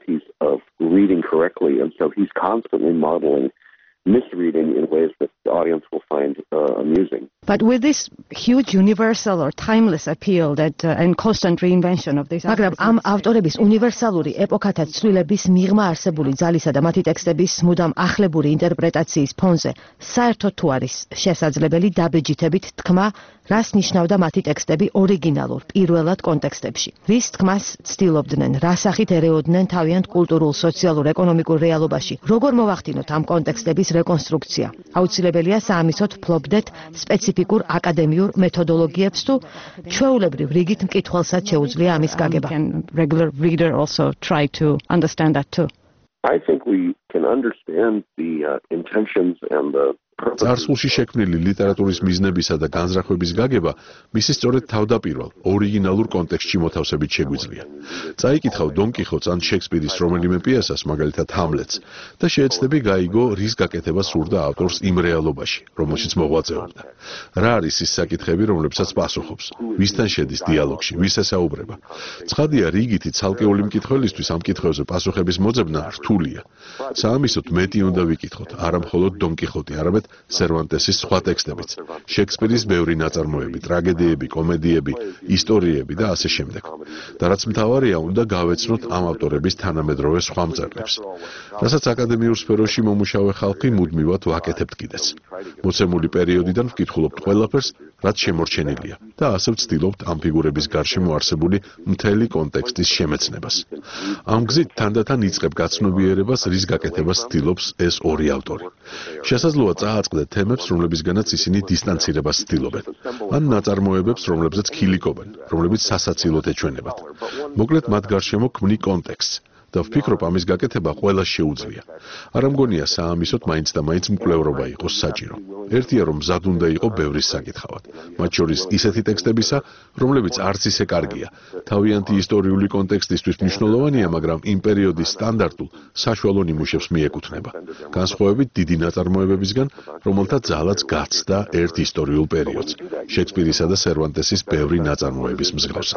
Reading correctly, and so he's constantly modeling misreading in ways that the audience will find uh, amusing. But with this huge universal or timeless appeal that uh, and constant reinvention of this მაგრამ ამ ავტორების უნივერსალური ეპოქათა ცვლილების მიღმა არსებული ძალისა და მათი ტექსტების მუდამ ახლებური ინტერპრეტაციის ფონზე საერთოდ თუ არის შესაძლებელი დაბეჯითებით თქმა, რას ნიშნავდა მათი ტექსტები ორიგინალურ პირველად კონტექსტებში. რის თქმას ცდილობდნენ, რა სახით ერეოდნენ თავიანთ კულტურულ, სოციალურ, ეკონომიკურ რეალობაში. როგორ მოვახდინოთ ამ კონტექსტების რეკონსტრუქცია. აუცილებელია საამისოდ ფლობდეთ სპეციფიკურ აკადემიურ მეთოდოლოგიებს თუ ჩვეულებრივ რიგით მკითხველსაც შეუძლია ამის გაგება. Regular reader also try to understand that too. I think we can understand the uh, intentions and the წარსულში შექმნილი ლიტერატურის მიზნებისა და განზრახვების გაგება მისი სწორედ თავდაპირველ ორიგინალურ კონტექსტში მოთავსებით შეგვიძლია. წაიკითხავ დონ კიხოტს ან შექსპირის რომელიმე პიესას, მაგალითად ჰამლეტს, და შეეცდები გაიგო, რის გაკეთება სურდა ავტორს იმ რეალობაში, რომელშიც მოღვაწეობდა. რა არის ის საკითხები, რომლებსაც პასუხობს, ვისთან შედის დიალოგში, ვის ესაუბრება. ცხადია, რიგითი ცალკეული მკითხველისთვის ამ კითხვებზე პასუხების მოძებნა რთულია. საამისოდ მეტი უნდა ვიკითხოთ, არა მხოლოდ დონ კიხოტი, არამედ სერვანტესის სხვა ტექსტებიც, შექსპირის ბევრი ნაწარმოები, ტრაგედიები, კომედიები, ისტორიები და ასე შემდეგ. და რაც მთავარია, უნდა გავეცნოთ ამ ავტორების თანამედროვე სხვა მწერლებს. რასაც აკადემიურ სფეროში მომუშავე ხალხი მუდმივად ვაკეთებთ კიდეც. მოცემული პერიოდიდან ვკითხულობთ ყველაფერს, რაც შემორჩენილია და ასე ვცდილობთ ამ ფიგურების გარშემო არსებული მთელი კონტექსტის შემეცნებას. ამ გზით თანდათან იწყებ გაცნობიერებას, რის გაკეთებას ცდილობს ეს ორი ავტორი. შესაძლოა წააწყდეთ თემებს, რომლებისგანაც ისინი დისტანცირებას ცდილობენ, ან ნაწარმოებებს, რომლებზეც ქილიკობენ, რომლებიც სასაცილოდ ეჩვენებათ. მოკლედ მათ გარშემო ქმნი კონტექსტს. და ვფიქრობ, ამის გაკეთება ყველას შეუძლია. არ ამგონია საამისოდ მაინც და მაინც მკვლევრობა იყოს საჭირო. ერთია, რომ მზად უნდა იყო ბევრის საკითხავად, მათ შორის ისეთი ტექსტებისა, რომლებიც არც ისე კარგია. თავიანთი ისტორიული კონტექსტისთვის მნიშვნელოვანია, მაგრამ იმ პერიოდის სტანდარტულ, საშუალო ნიმუშებს მიეკუთვნება. განსხვავებით დიდი ნაწარმოებებისგან, რომელთა ძალაც გაცდა ერთ ისტორიულ პერიოდს, შექსპირისა და სერვანტესის ბევრი ნაწარმოების მსგავსად.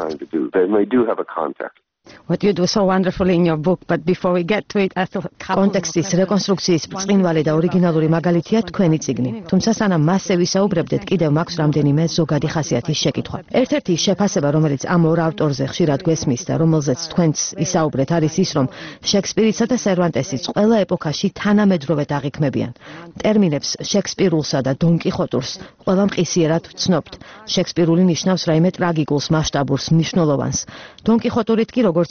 What you do so wonderfully in your book, but before we get to it, I thought კონტექსტის რეკონსტრუქციის ბრწყინვალე და ორიგინალური მაგალითია თქვენი წიგნი. თუმცა სანამ მასზე ვისაუბრებდეთ, კიდევ მაქვს რამდენიმე ზოგადი ხასიათის შეკითხვა. ერთ-ერთი შეფასება, რომელიც ამ ორ ავტორზე ხშირად გვესმის და რომელზეც თქვენც ისაუბრეთ, არის ის, რომ შექსპირისა და სერვანტესიც ყველა ეპოქაში თანამედროვედ აღიქმებიან. ტერმინებს შექსპირულსა და დონ კიხოტურს ყველა მყისიერად ვცნობთ. შექსპირული ნიშნავს რაიმე ტრაგიკულს, მასშტაბურს, მნიშვნელოვანს. დონ კიხოტურით კი როგორც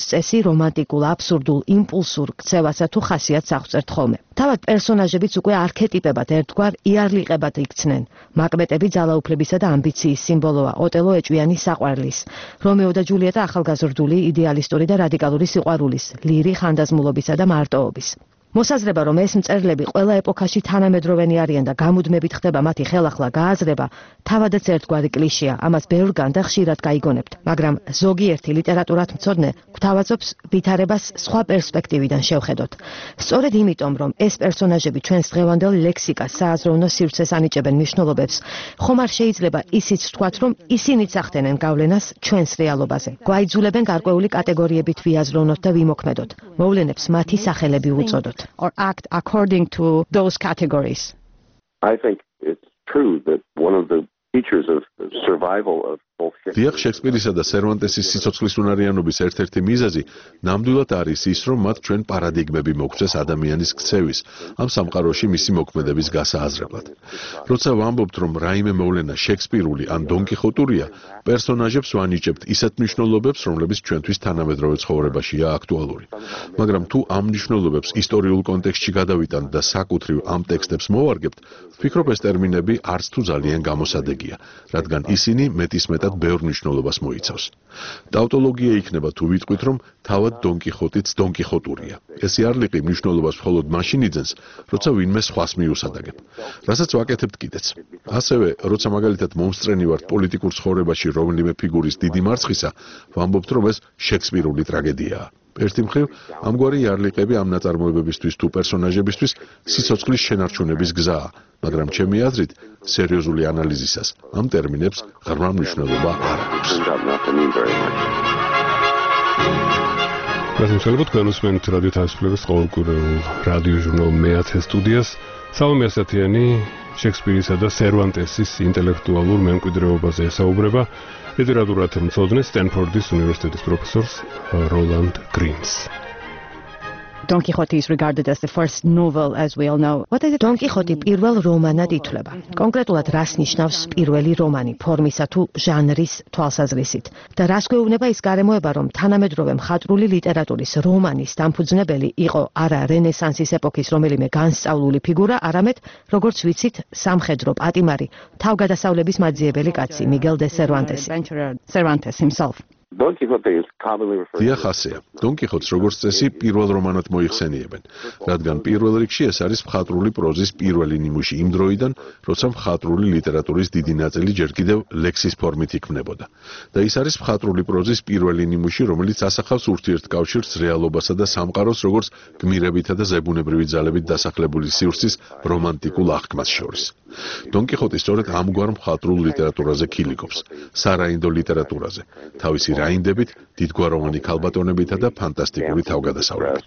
წესი რომანტიკულ, აბსურდულ, იმპულსურ ქცევასა თუ ხასიათს აღწერთ ხოლმე. თავად პერსონაჟებიც უკვე არქეტიპებად ერთგვარ იარლიყებად იქცნენ. მაკბეტები ძალაუფლებისა და ამბიციის სიმბოლოა, ოტელო ეჭვიანი საყვარლის, რომეო და ჯულიეტა ახალგაზრდული, იდეალისტური და რადიკალური სიყვარულის, ლირი ხანდაზმულობისა და მარტოობის. მოსაზრება, რომ ეს მწერლები ყველა ეპოქაში თანამედროვენი არიან და გამუდმებით ხდება მათი ხელახლა გააზრება, თავადაც ერთგვარი კლიშეა, ამას ბევრგან და ხშირად გაიგონებთ, მაგრამ ზოგიერთი ლიტერატურათმცოდნე გვთავაზობს ვითარებას სხვა პერსპექტივიდან შევხედოთ. სწორედ იმიტომ, რომ ეს პერსონაჟები ჩვენს დღევანდელ ლექსიკას, სააზროვნო სივრცეს ანიჭებენ მნიშვნელობებს, ხომ არ შეიძლება ისიც ვთქვათ, რომ ისინიც ახდენენ გავლენას ჩვენს რეალობაზე. გვაიძულებენ გარკვეული კატეგორიებით ვიაზროვნოთ და ვიმოქმედოთ. მოვლენებს მათი სახელები უწოდოთ. Or act according to those categories. I think it's true that one of the features of survival of both დიახ, შექსპირისა და სერვანტესის სიცოცხლის უნარიანობის ერთ-ერთი მიზეზი ნამდვილად არის ის, რომ მათ ჩვენ პარადიგმები მოგცეს ადამიანის ქცევის, ამ სამყაროში მისი მოქმედების გასააზრებლად. როცა ვამბობთ, რომ რაიმე მოვლენა შექსპირული ან დონკიხოტურია, პერსონაჟებს ვანიჭებთ ისეთ მნიშვნელობებს, რომლებიც ჩვენთვის თანამედროვე ცხოვრებაშია აქტუალური. მაგრამ თუ ამ მნიშვნელობებს ისტორიულ კონტექსტში გადავიტანთ და საკუთრივ ამ ტექსტებს მოვარგებთ, ვფიქრობ, ეს ტერმინები არც თუ ძალიან გამოსადეგია, რადგან ისინი მეტისმეტად ბევრ მნიშვნელობას მოიცავს. ტაუტოლოგია იქნება თუ ვიტყვით, რომ თავად დონკიხოტიც დონკიხოტურია. ეს იარლიყი მნიშვნელობას მხოლოდ მაშინ იძენს, როცა ვინმე სხვას მიუსადაგებ. რასაც ვაკეთებთ კიდეც. ასევე, როცა მაგალითად მომსწრენი ვართ პოლიტიკურ ცხოვრებაში რომელიმე ფიგურის დიდი მარცხისა, ვამბობთ, რომ ეს შექსპირული ტრაგედიაა. ერთი მხრივ, ამგვარი იარლიყები ამ ნაწარმოებებისთვის თუ პერსონაჟებისთვის სიცოცხლის შენარჩუნების გზაა, მაგრამ ჩემი აზრით, სერიოზული ანალიზისას ამ ტერმინებს ღრმა მნიშვნელობა არ აქვს. გასამშრალებლად განუსმენთ რადიო თავისუფლების ყოველკვირეულ რადიო ჟურნალ მეათე სტუდიას. სალომე ასათიანი შექსპირისა და სერვანტესის ინტელექტუალურ მემკვიდრეობაზე ესაუბრება ლიტერატურათ მცოდნე სტენფორდის უნივერსიტეტის პროფესორს როლანდ გრინს. Don Quixote is regarded as the first novel, as we all know. What is it? Don Quixote პირველ რომანად ითვლება. კონკრეტულად რას ნიშნავს პირველი რომანი, ფორმისა თუ ჟანრის თვალსაზრისით? და რას გვეუბნება ის გარემოება, რომ თანამედროვე მხატვრული ლიტერატურის რომანის დამფუძნებელი იყო არა რენესანსის ეპოქის რომელიმე განსწავლული ფიგურა, არამედ, როგორც ვიცით, სამხედრო პატიმარი, თავგადასავლების მაძიებელი კაცი, მიგელ დე სერვანტესი. Cervantes himself. Don Quixote is commonly referred დიახ, ასეა. დონ კიხოტს როგორც წესი პირველ რომანად მოიხსენიებენ, რადგან პირველ რიგში ეს არის მხატვრული პროზის პირველი ნიმუში იმ დროიდან, როცა მხატვრული ლიტერატურის დიდი ნაწილი ჯერ კიდევ ლექსის ფორმით იქმნებოდა. და ის არის მხატვრული პროზის პირველი ნიმუში, რომელიც ასახავს ურთიერთკავშირს რეალობასა და სამყაროს, როგორც გმირებითა და ზებუნებრივი ძალებით დასახლებული სივრცის რომანტიკულ აღქმას შორის. დონ კიხოტი სწორედ ამგვარ მხატვრულ ლიტერატურაზე ქილიკობს, სარაინდო ლიტერატურაზე, თავისი რაინდებით, დიდგვაროვანი ქალბატონებითა და ფანტასტიკური თავგადასავლებით.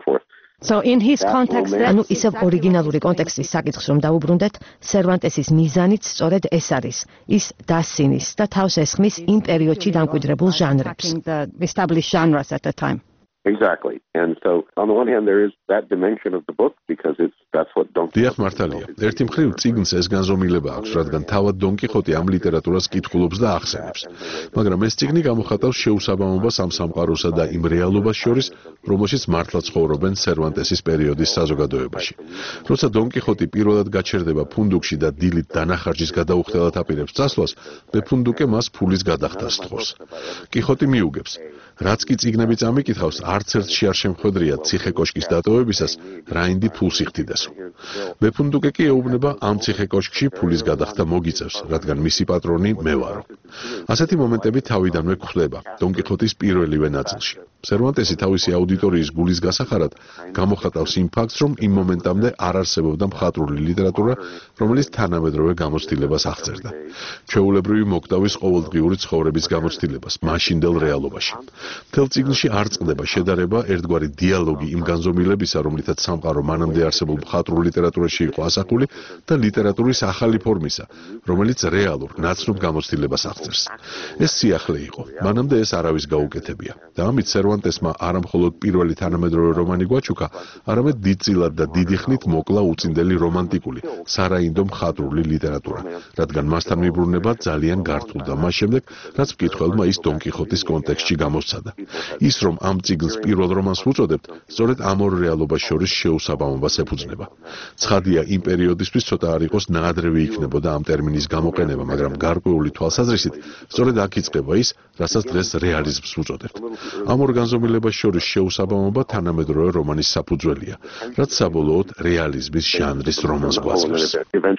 So in his context, ანუ ისევ ორიგინალური კონტექსტის საკითხს რომ დაუბრუნდეთ, სერვანტესის მიზანიც სწორედ ეს არის. ის დასცინის და თავს ესხმის იმ პერიოდში დამკვიდრებულ ჟანრებს. Established genres at the time. Exactly. And so on the one hand there is that dimension of the book because it's that's what Don Quixote. დიახ, მართალია. ერთი მხრივ წიგნს ეს განზომილება აქვს, რადგან თავად დონ კიხოტი ამ ლიტერატურას კითხულობს და ახსენებს. მაგრამ ეს წიგნი გამოხატავს შეუსაბამობას ამ სამყაროსა და იმ რეალობას შორის, რომელშიც მართლა ცხოვრობენ სერვანტესის პერიოდის საზოგადოებაში. როცა დონ კიხოტი პირველად გაჩერდება ფუნდუკში და დილით დანახარჯის გადაუხდელად აპირებს წასვლას, მეფუნდუკე მას ფულის გადახდას სთხოვს. კიხოტი მიუგებს. რაც კი წიგნები წამიკითხავს, არც ერთში არ შემხვედრია ციხე-კოშკის დატოვებისას რაინდი ფულს იხდიდასო. მეფუნდუკე კი ეუბნება ამ ციხე-კოშკში ფულის გადახდა მოგიწევს, რადგან მისი პატრონი მე ვარო. ასეთი მომენტები თავიდანვე გვხვდება დონ კიხოტის პირველივე ნაწილში. სერვანტესი თავისი აუდიტორიის გულის გასახარად გამოხატავს იმ ფაქტს, რომ იმ მომენტამდე არ არსებობდა მხატვრული ლიტერატურა, რომელიც თანამედროვე გამოცდილებას აღწერდა. ჩვეულებრივი მოკვდავის ყოველდღიური ცხოვრების გამოცდილებას, მაშინდელ რეალობაში. მთელ წიგნში არ წყდება შედარება ერთგვარი დიალოგი იმ განზომილებისა, რომლითაც სამყარო მანამდე არსებულ მხატვრულ ლიტერატურაში იყო ასახული და ლიტერატურის ახალი ფორმისა, რომელიც რეალურ, ნაცნობ გამოცდილებას აღწერს. ეს სიახლე იყო, მანამდე ეს არავის გაუკეთებია და ამით სერვანტესმა არა მხოლოდ პირველი თანამედროვე რომანი გვაჩუქა, არამედ დიდწილად და დიდი ხნით მოკლა უწინდელი რომანტიკული, სარაინდო მხატვრული ლიტერატურა, რადგან მასთან მიბრუნება ძალიან გართულ და მას შემდეგ, რაც მკითხველმა ის დონ კიხოტის კონტექსტში გამოსცადა. ის რომ ამ წიგნს პირველ რომანს ვუწოდებთ, სწორედ ამ ორ რეალობას შორის შეუსაბამობას ეფუძნება. ცხადია, იმ პერიოდისთვის ცოტა არ იყოს ნაადრევი იქნებოდა ამ ტერმინის გამოყენება, მაგრამ გარკვეული თვალსაზრისით, სწორედ აქ იწყება ის, რასაც დღეს რეალიზმს ვუწოდებთ. ამ ორ განზომილებას შორის შეუსაბამობა თანამედროვე რომანის საფუძველია, რაც საბოლოოდ რეალიზმის ჟანრის რომანს გვაძლევს.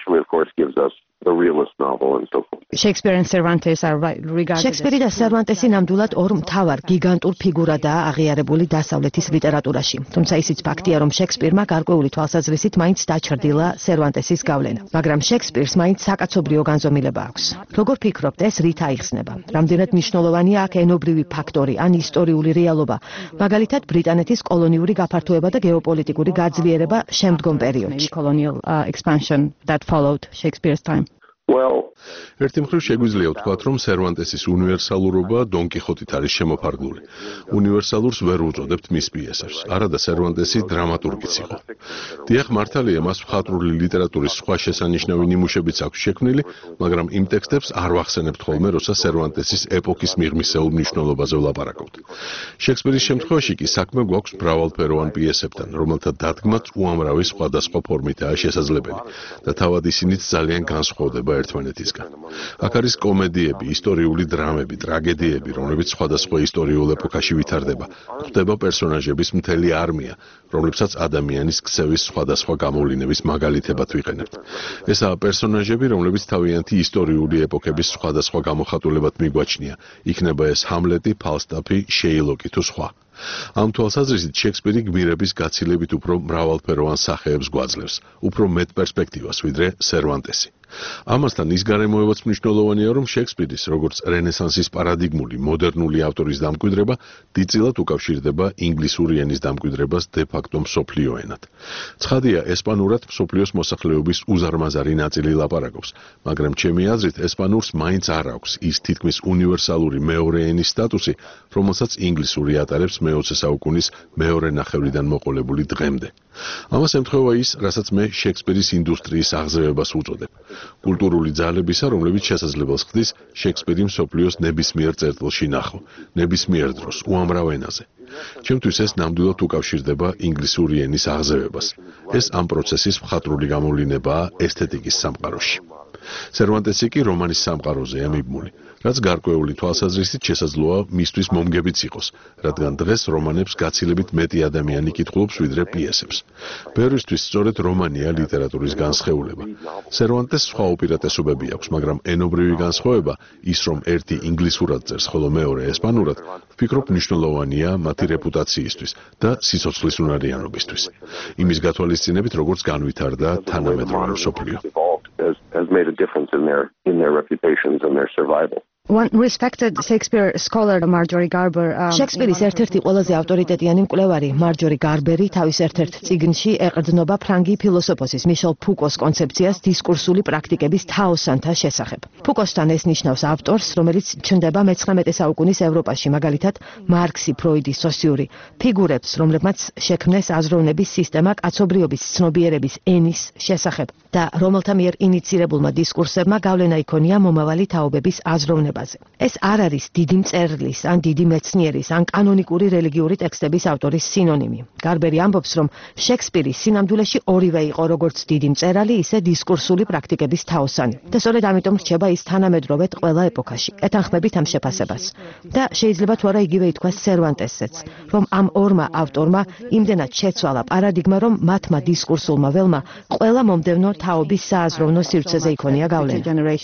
The realist novel and so forth. Shakespeare and Cervantes are regarded Shakespeare და Cervantes-ი ნამდვილად ორ მთავარ გიგანტურ ფიგურადაა აღიარებული დასავლეთის ლიტერატურაში. თუმცა ისიც ფაქტია, რომ Shakespeare-მა გარკვეული თვალსაზრისით მაინც დაჩრდილა Cervantes-ის გავლენა, მაგრამ Shakespeare-ს მაინც საკაცობრიო განზომილება აქვს. როგორ ფიქრობთ, ეს რით აიხსნება? რამდენად მნიშვნელოვანია აქ ენობრივი ფაქტორი ან ისტორიული რეალობა, მაგალითად ბრიტანეთის კოლონიური გაფართოება და გეოპოლიტიკური გაძლიერება შემდგომ პერიოდში. Colonial uh, expansion that followed Shakespeare's time. Well, ერთი მხრივ შეგვიძლია ვთქვათ, რომ სერვანტესის უნივერსალურობა დონ კიხოტით არის შემოფარგლული. უნივერსალურს ვერ უწოდებთ მის პიესებს, არადა სერვანტესი დრამატურგიც იყო. დიახ, მართალია, მას მხატვრული ლიტერატურის სხვა შესანიშნავი ნიმუშებიც აქვს შექმნილი, მაგრამ იმ ტექსტებს არ ვახსენებთ ხოლმე, როცა სერვანტესის ეპოქის მიღმისეულ მნიშვნელობაზე ვლაპარაკობთ. შექსპირის შემთხვევაში კი საქმე გვაქვს მრავალფეროვან პიესებთან, რომელთა დადგმაც უამრავი სხვადასხვა ფორმითაა შესაძლებელი და თავად ისინიც ძალიან განსხვავდება ერთმანეთისგან. აქ არის კომედიები, ისტორიული დრამები, ტრაგედიები, რომლებიც სხვადასხვა ისტორიულ ეპოქაში ვითარდება. გვხვდება პერსონაჟების მთელი არმია, რომლებსაც ადამიანის ქცევის სხვადასხვა გამოვლინების მაგალითებად ვიყენებთ. ესაა პერსონაჟები, რომლებიც თავიანთი ისტორიული ეპოქების სხვადასხვა გამოხატულებად მიგვაჩნია. იქნება ეს ჰამლეტი, ფალსტაფი, შეილოკი თუ სხვა. ამ თვალსაზრისით შექსპირი გმირების გაცილებით უფრო მრავალფეროვან სახეებს გვაძლევს, უფრო მეტ პერსპექტივას ვიდრე სერვანტესი. ამასთან ის გარემოებაც მნიშვნელოვანია, რომ შექსპირის, როგორც რენესანსის პარადიგმული, მოდერნული ავტორის დამკვიდრება დიდწილად უკავშირდება ინგლისური ენის დამკვიდრებას დე-ფაქტო მსოფლიო ენად. ცხადია, ესპანურად მსოფლიოს მოსახლეობის უზარმაზარი ნაწილი ლაპარაკობს, მაგრამ ჩემი აზრით ესპანურს მაინც არ აქვს ის თითქმის უნივერსალური მეორე ენის სტატუსი, რომელსაც ინგლისური ატარებს მეოცე საუკუნის მეორე ნახევრიდან მოყოლებული დღემდე. ამას ემთხვევა ის, რასაც მე შექსპირის ინდუსტრიის აღზევებას ვუწოდებ. კულტურული ძალებისა, რომლებიც შესაძლებელს ხდის შექსპირი მსოფლიოს ნებისმიერ წერტილში ნახო, ნებისმიერ დროს, უამრავ ენაზე. ჩემთვის ეს ნამდვილად უკავშირდება ინგლისური ენის აღზევებას. ეს ამ პროცესის მხატვრული გამოვლინებაა ესთეტიკის სამყაროში. სერვანტესი კი რომანის სამყაროზეა მიბმული, რაც გარკვეული თვალსაზრისით შესაძლოა მისთვის მომგებიც იყოს, რადგან დღეს რომანებს გაცილებით მეტი ადამიანი კითხულობს ვიდრე პიესებს. ბევრისთვის სწორედ რომანია ლიტერატურის განსხეულება. სერვანტეს სხვა უპირატესობები აქვს, მაგრამ ენობრივი განსხვავება, ის რომ ერთი ინგლისურად წერს, ხოლო მეორე ესპანურად, ვფიქრობ მნიშვნელოვანია მათი რეპუტაციისთვის და სიცოცხლის უნარიანობისთვის. იმის გათვალისწინებით, როგორც განვითარდა თანამედროვე მსოფლიო. Has, has made a difference in their in their reputations and their survival. One respected Shakespeare scholar Marjorie Garber Shakespeare-ის ერთ-ერთი ყველაზე ავტორიტეტიანი მკვლევარი Marjorie Garber-ი თავის ერთ-ერთ წიგნში ეყრდნობა ფრანგი ფილოსოფოსის Michel Foucault-ს კონცეფციას დისკურსული პრაქტიკების თაოსანთა შესახებ. Foucault-სთან ეს ნიშნავს ავტორს, რომელიც ჩნდება მეცხრამეტე საუკუნის ევროპაში, მაგალითად მარქსი, ფროიდი, სოსიური ფიგურებს, რომლებმაც შექმნეს აზროვნების სისტემა კაცობრიობის ცნობიერების ენის შესახებ და რომელთა მიერ ინიცირებულმა დისკურსებმა გავლენა იქონია მომავალი თაობების აზროვნებაზე. ეს არ არის დიდი მწერლის, ან დიდი მეცნიერის, ან კანონიკური რელიგიური ტექსტების ავტორის სინონიმი. გარბერი ამბობს, რომ შექსპირი სინამდვილეში ორივე იყო, როგორც დიდი მწერალი, ისე დისკურსული პრაქტიკების თაოსანი. და სწორედ ამიტომ რჩება ის თანამედროვედ ყველა ეპოქაში. ეთანხმებით ამ შეფასებას. და შეიძლება თუ არა იგივე ითქვას სერვანტესზეც, რომ ამ ორმა ავტორმა იმდენად შეცვალა პარადიგმა, რომ მათმა დისკურსულმა ველმა ყველა მომდევნო თაობის სააზროვნო სივრცეზე იქონია გავლენა.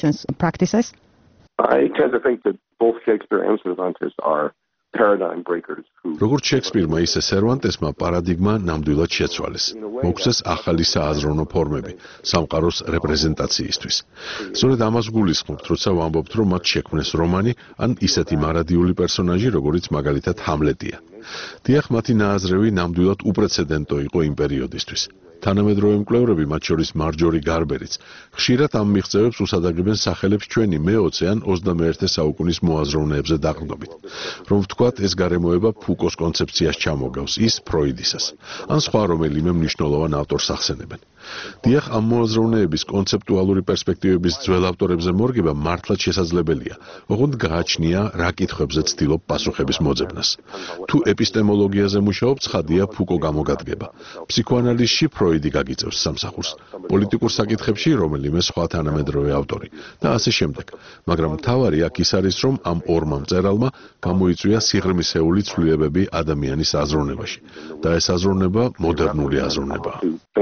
I tend to think that both Shakespeare and Cervantes are paradigm breakers who როგორც შექსპირმა ისე სერვანტესმა პარადიგმა ნამდვილად შეცვალეს. მოგვცეს ახალი სააზროვნო ფორმები სამყაროს რეპრეზენტაციისთვის. სწორედ ამას გულისხმობთ, როცა ვამბობთ, რომ მათ შექმნეს რომანი ან ისეთი მარადიული პერსონაჟი, როგორიც მაგალითად ჰამლეტია. დიახ, მათი ნააზრევი ნამდვილად უპრეცედენტო იყო იმ პერიოდისთვის. თანამედროვე მკვლევრები, მათ შორის მარჯორი გარბერიც, ხშირად ამ მიღწევებს უსადაგებენ სახელებს ჩვენი მეოცე ან ოცდამეერთე საუკუნის მოაზროვნეებზე დაყრდნობით. რომ ვთქვათ, ეს გარემოება ფუკოს კონცეფციას ჩამოგავს, ის ფროიდისას, ან სხვა რომელიმე მნიშვნელოვან ავტორს ახსენებენ. დიახ, ამ მოაზროვნეების კონცეპტუალური პერსპექტივების ძველ ავტორებზე მორგება მართლაც შესაძლებელია, ოღონდ გააჩნია რა კითხვებზე ცდილობ პასუხების მოძებნას. თუ ეპისტემოლოგიაზე მუშაობ, ცხადია ფუკო გამოგადგება. ფსიქოანალიზში ფროიდი გაგიწევს სამსახურს, პოლიტიკურ საკითხებში რომელიმე სხვა თანამედროვე ავტორი და ასე შემდეგ. მაგრამ მთავარი აქ ის არის, რომ ამ ორმა მწერალმა გამოიწვია სიღრმისეული ცვლილებები ადამიანის აზროვნებაში და ეს აზროვნება მოდერნული აზროვნებაა.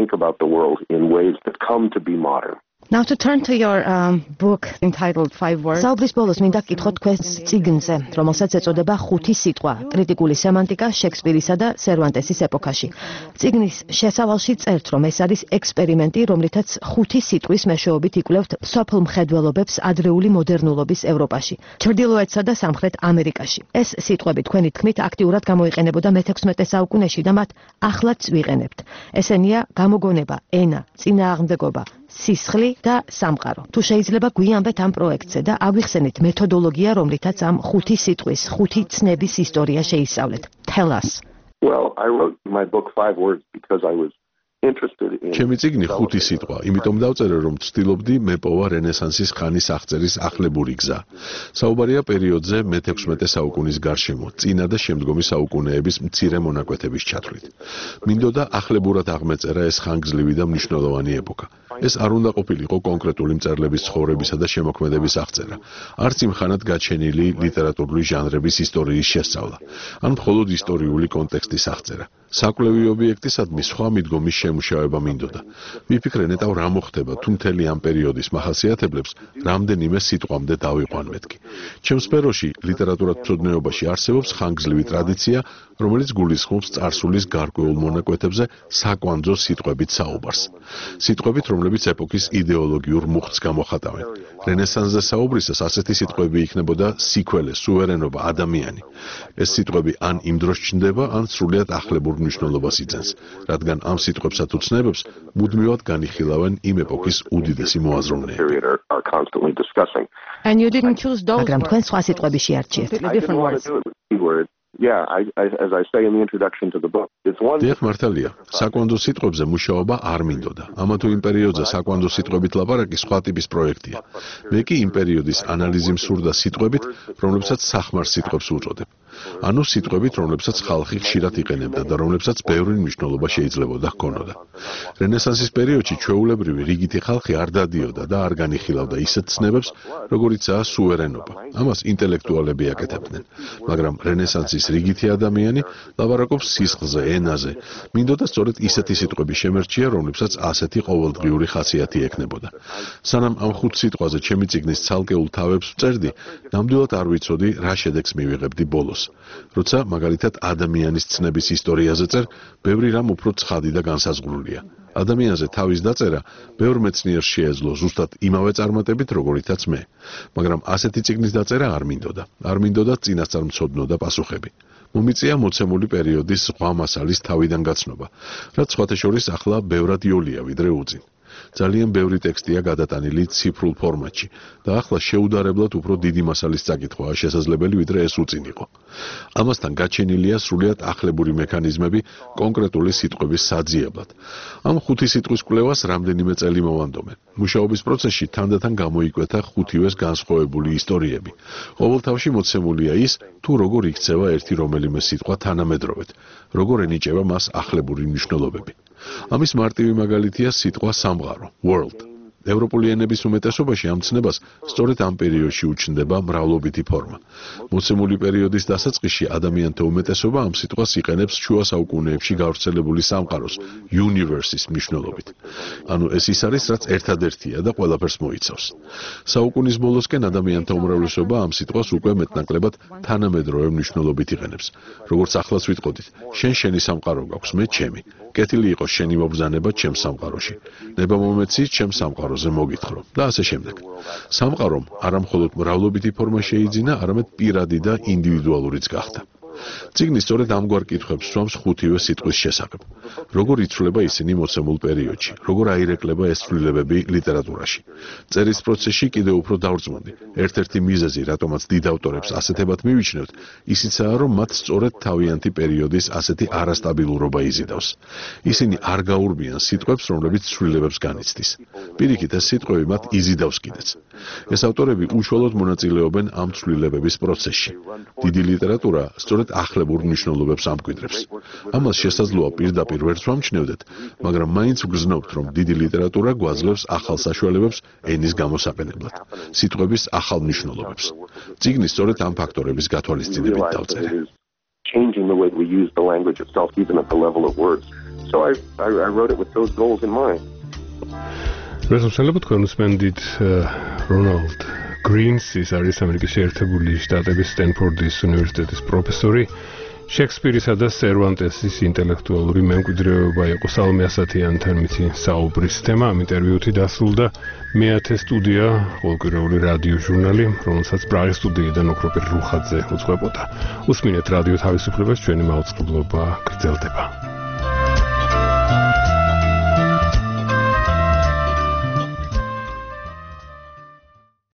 in ways that come to be modern. Now to turn to your um, book entitled Five Words. Საუბრის ბოლოს მინდა გკითხოთ თქვენს წიგნზე, რომელსაც ეწოდება ხუთი სიტყვა: კრიტიკული სემანტიკა შექსპირისა და სერვანტესის ეპოქაში. წიგნის შესავალში წერთ, რომ ეს არის ექსპერიმენტი, რომლითაც ხუთი სიტყვის მეშვეობით იკვლევთ სოფლ მხედველობებს ადრეული მოდერნულობის ევროპაში, ჩრდილოეთსა და სამხრეთ ამერიკაში. ეს სიტყვები თქვენი თქმით აქტიურად გამოიყენებოდა მეთექვსმეტე საუკუნეში და მათ ახლაც ვიყენებთ. ესენია გამოგონება, ენა, წინააღმდეგობა, სისხლი და სამყარო. თუ შეიძლება გვიამბეთ ამ პროექტზე და აგვიხსენეთ მეთოდოლოგია, რომლითაც ამ ხუთი სიტყვის, ხუთი ცნების ისტორია შეისწავლეთ. Tell us. Well, I wrote my book Five Words because I was interested in ჩემი წიგნი ხუთი სიტყვა, იმიტომ დავწერე, რომ ვცდილობდი მეპოვა რენესანსის ხანის აღწერის ახლებური გზა. საუბარია პერიოდზე მეთექვსმეტე საუკუნის გარშემო, წინა და შემდგომი საუკუნეების მცირე მონაკვეთების ჩათვლით. მინდოდა ახლებურად აღმეწერა ეს ხანგრძლივი და მნიშვნელოვანი ეპოქა. ეს არ უნდა ყოფილიყო კონკრეტული მწერლების ცხოვრებისა და შემოქმედების აღწერა, არც იმ ხანად გაჩენილი ლიტერატურული ჟანრების ისტორიის შესწავლა, ან მხოლოდ ისტორიული კონტექსტის აღწერა. საკვლევი ობიექტისადმი სხვა მიდგომის შემუშავება მინდოდა. ვიფიქრე ნეტავ რა მოხდება, თუ მთელი ამ პერიოდის მახასიათებლებს რამდენიმე სიტყვამდე დავიყვან მეთქი. ჩემს სფეროში, ლიტერატურათმცოდნეობაში არსებობს ხანგრძლივი ტრადიცია, რომელიც გულისხმობს წარსულის გარკვეულ მონაკვეთებზე საკვანძო სიტყვებით საუბარს. სიტყვებით, რომლებიც ეპოქის იდეოლოგიურ მუხტს გამოხატავენ. რენესანსზე საუბრისას ასეთი სიტყვები იქნებოდა სიქველე, სუვერენობა, ადამიანი. ეს სიტყვები ან იმ დროს ჩნდება, ან სრულიად ახლებურ მნიშვნელობას იძენს, რადგან ამ სიტყვებსა თუ ცნებებს მუდმივად განიხილავენ იმ ეპოქის უდიდესი მოაზროვნეები. And you didn't choose those. მაგრამ თქვენ სხვა სიტყვები შეარჩიეთ. Different words. Yeah, I, I, as I say in the introduction to the book, it's one. დიახ, მართალია. საკვანძო სიტყვებზე მუშაობა არ მინდოდა. ამა თუ იმ პერიოდზე საკვანძო სიტყვებით ლაპარაკი სხვა ტიპის პროექტია. მე კი იმ პერიოდის ანალიზი მსურდა სიტყვებით, რომლებსაც სახმარ სიტყვებს უწოდებ. ანუ სიტყვებით, რომლებსაც ხალხი ხშირად იყენებდა და რომლებსაც ბევრი მნიშვნელობა შეიძლებოდა ჰქონოდა. რენესანსის პერიოდში ჩვეულებრივი რიგითი ხალხი არ დადიოდა და არ განიხილავდა ისეთ ცნებებს, როგორიცაა სუვერენობა. ამას ინტელექტუალები აკეთებდნენ. მაგრამ რენესანსის რიგითი ადამიანი ლაპარაკობს სისხლზე, ენაზე. მინდოდა სწორედ ისეთი სიტყვები შემერჩია, რომლებსაც ასეთი ყოველდღიური ხასიათი ექნებოდა. სანამ ამ ხუთ სიტყვაზე ჩემი წიგნის ცალკეულ თავებს ვწერდი, ნამდვილად არ ვიცოდი, რა შედეგს მივიღებდი ბოლოს. როცა მაგალითად ადამიანის ცნების ისტორიაზე წერ, ბევრი რამ უფრო ცხადი და განსაზღვრულია. ადამიანზე თავის დაწერა ბევრ მეცნიერს შეეძლო ზუსტად იმავე წარმატებით, როგორითაც მე. მაგრამ ასეთი წიგნის დაწერა არ მინდოდა. არ მინდოდა წინასწარმცოდნო და პასუხები. მომიწია მოცემული პერიოდის სხვა მასალის თავიდან გაცნობა, რაც სხვათა შორის ახლა ბევრად იოლია ვიდრე უწინ. ძალიან ბევრი ტექსტია გადატანილი ციფრულ ფორმატში და ახლა შეუდარებლად უფრო დიდი მასალის წაკითხვაა შესაძლებელი ვიდრე ეს უწინ იყო. ამასთან გაჩენილია სრულიად ახლებური მექანიზმები კონკრეტული სიტყვების საძიებლად. ამ ხუთი სიტყვის კვლევას რამდენიმე წელი მოვანდომენ. მუშაობის პროცესში თანდათან გამოიკვეთა ხუთივეს განსხვავებული ისტორიები. ყოველთავში მოცემულია ის, თუ როგორ იქცევა ერთი რომელიმე სიტყვა თანამედროვედ, როგორ ენიჭება მას ახლებური მნიშვნელობები. ამის მარტივი მაგალითია სიტყვა სამყარო, world. ევროპული ენების უმეტესობაში ამ ცნებას სწორედ ამ პერიოდში უჩნდება მრავლობითი ფორმა. მოცემული პერიოდის დასაწყისში ადამიანთა უმეტესობა ამ სიტყვას იყენებს შუა საუკუნეებში გავრცელებული სამყაროს, universe-ის მნიშვნელობით. ანუ ეს ის არის, რაც ერთადერთია და ყველაფერს მოიცავს. საუკუნის ბოლოსკენ ადამიანთა უმრავლესობა ამ სიტყვას უკვე მეტნაკლებად თანამედროვე მნიშვნელობით იყენებს. როგორც ახლაც ვიტყოდით, შენ შენი სამყარო გაქვს, მე ჩემი. კეთილი იყოს შენი მობრძანება ჩემს სამყაროში. ნება მომეცი ჩემს სამყაროზე მოგითხრო და ასე შემდეგ. სამყარომ არა მხოლოდ მრავლობითი ფორმა შეიძინა, არამედ პირადი და ინდივიდუალურიც გახდა. წიგნი სწორედ ამგვარ კითხვებს სვამს ხუთივე სიტყვის შესახებ. როგორ იცვლება ისინი მოცემულ პერიოდში, როგორ აირეკლება ეს ცვლილებები ლიტერატურაში. წერის პროცესში კიდევ უფრო დავრწმუნდი. ერთ-ერთი მიზეზი, რატომაც დიდ ავტორებს ასეთებად მივიჩნევთ, ისიცაა, რომ მათ სწორედ თავიანთი პერიოდის ასეთი არასტაბილურობა იზიდავს. ისინი არ გაურბიან სიტყვებს, რომლებიც ცვლილებებს განიცდის. პირიქით, ეს სიტყვები მათ იზიდავს კიდეც. ეს ავტორები უშუალოდ მონაწილეობენ ამ ცვლილებების პროცესში. დიდი ლიტერატურა სწორედ ახლებურ მნიშვნელობებს ამკვიდრებს. ამას შესაძლოა პირდაპირ ვერ ვამჩნევდეთ, მაგრამ მაინც ვგრძნობთ, რომ დიდი ლიტერატურა გვაძლევს ახალ საშუალებებს ენის გამოსაყენებლად, სიტყვების ახალ მნიშვნელობებს. წიგნი სწორედ ამ ფაქტორების გათვალისწინებით დავწერე. Changing the way we use the language itself, even at the level of words. So I, I, I wrote it with those goals in mind. რესურსები თქვენ უსმენდით რონალდ გრინს, ის არის ამერიკის შეერთებული შტატების სტენფორდის უნივერსიტეტის პროფესორი. შექსპირისა და სერვანტესის ინტელექტუალური მემკვიდრეობა იყო სამი ასათიანთან მითი საუბრის თემა. ამ ინტერვიუთი დასრულდა მეათე სტუდია, ყოველკვირეული რადიო ჟურნალი, რომელსაც პრაღის სტუდიიდან ოქროპირ რუხაძე უძღვებოდა. უსმინეთ რადიო თავისუფლებას, ჩვენი მაუწყებლობა გრძელდება.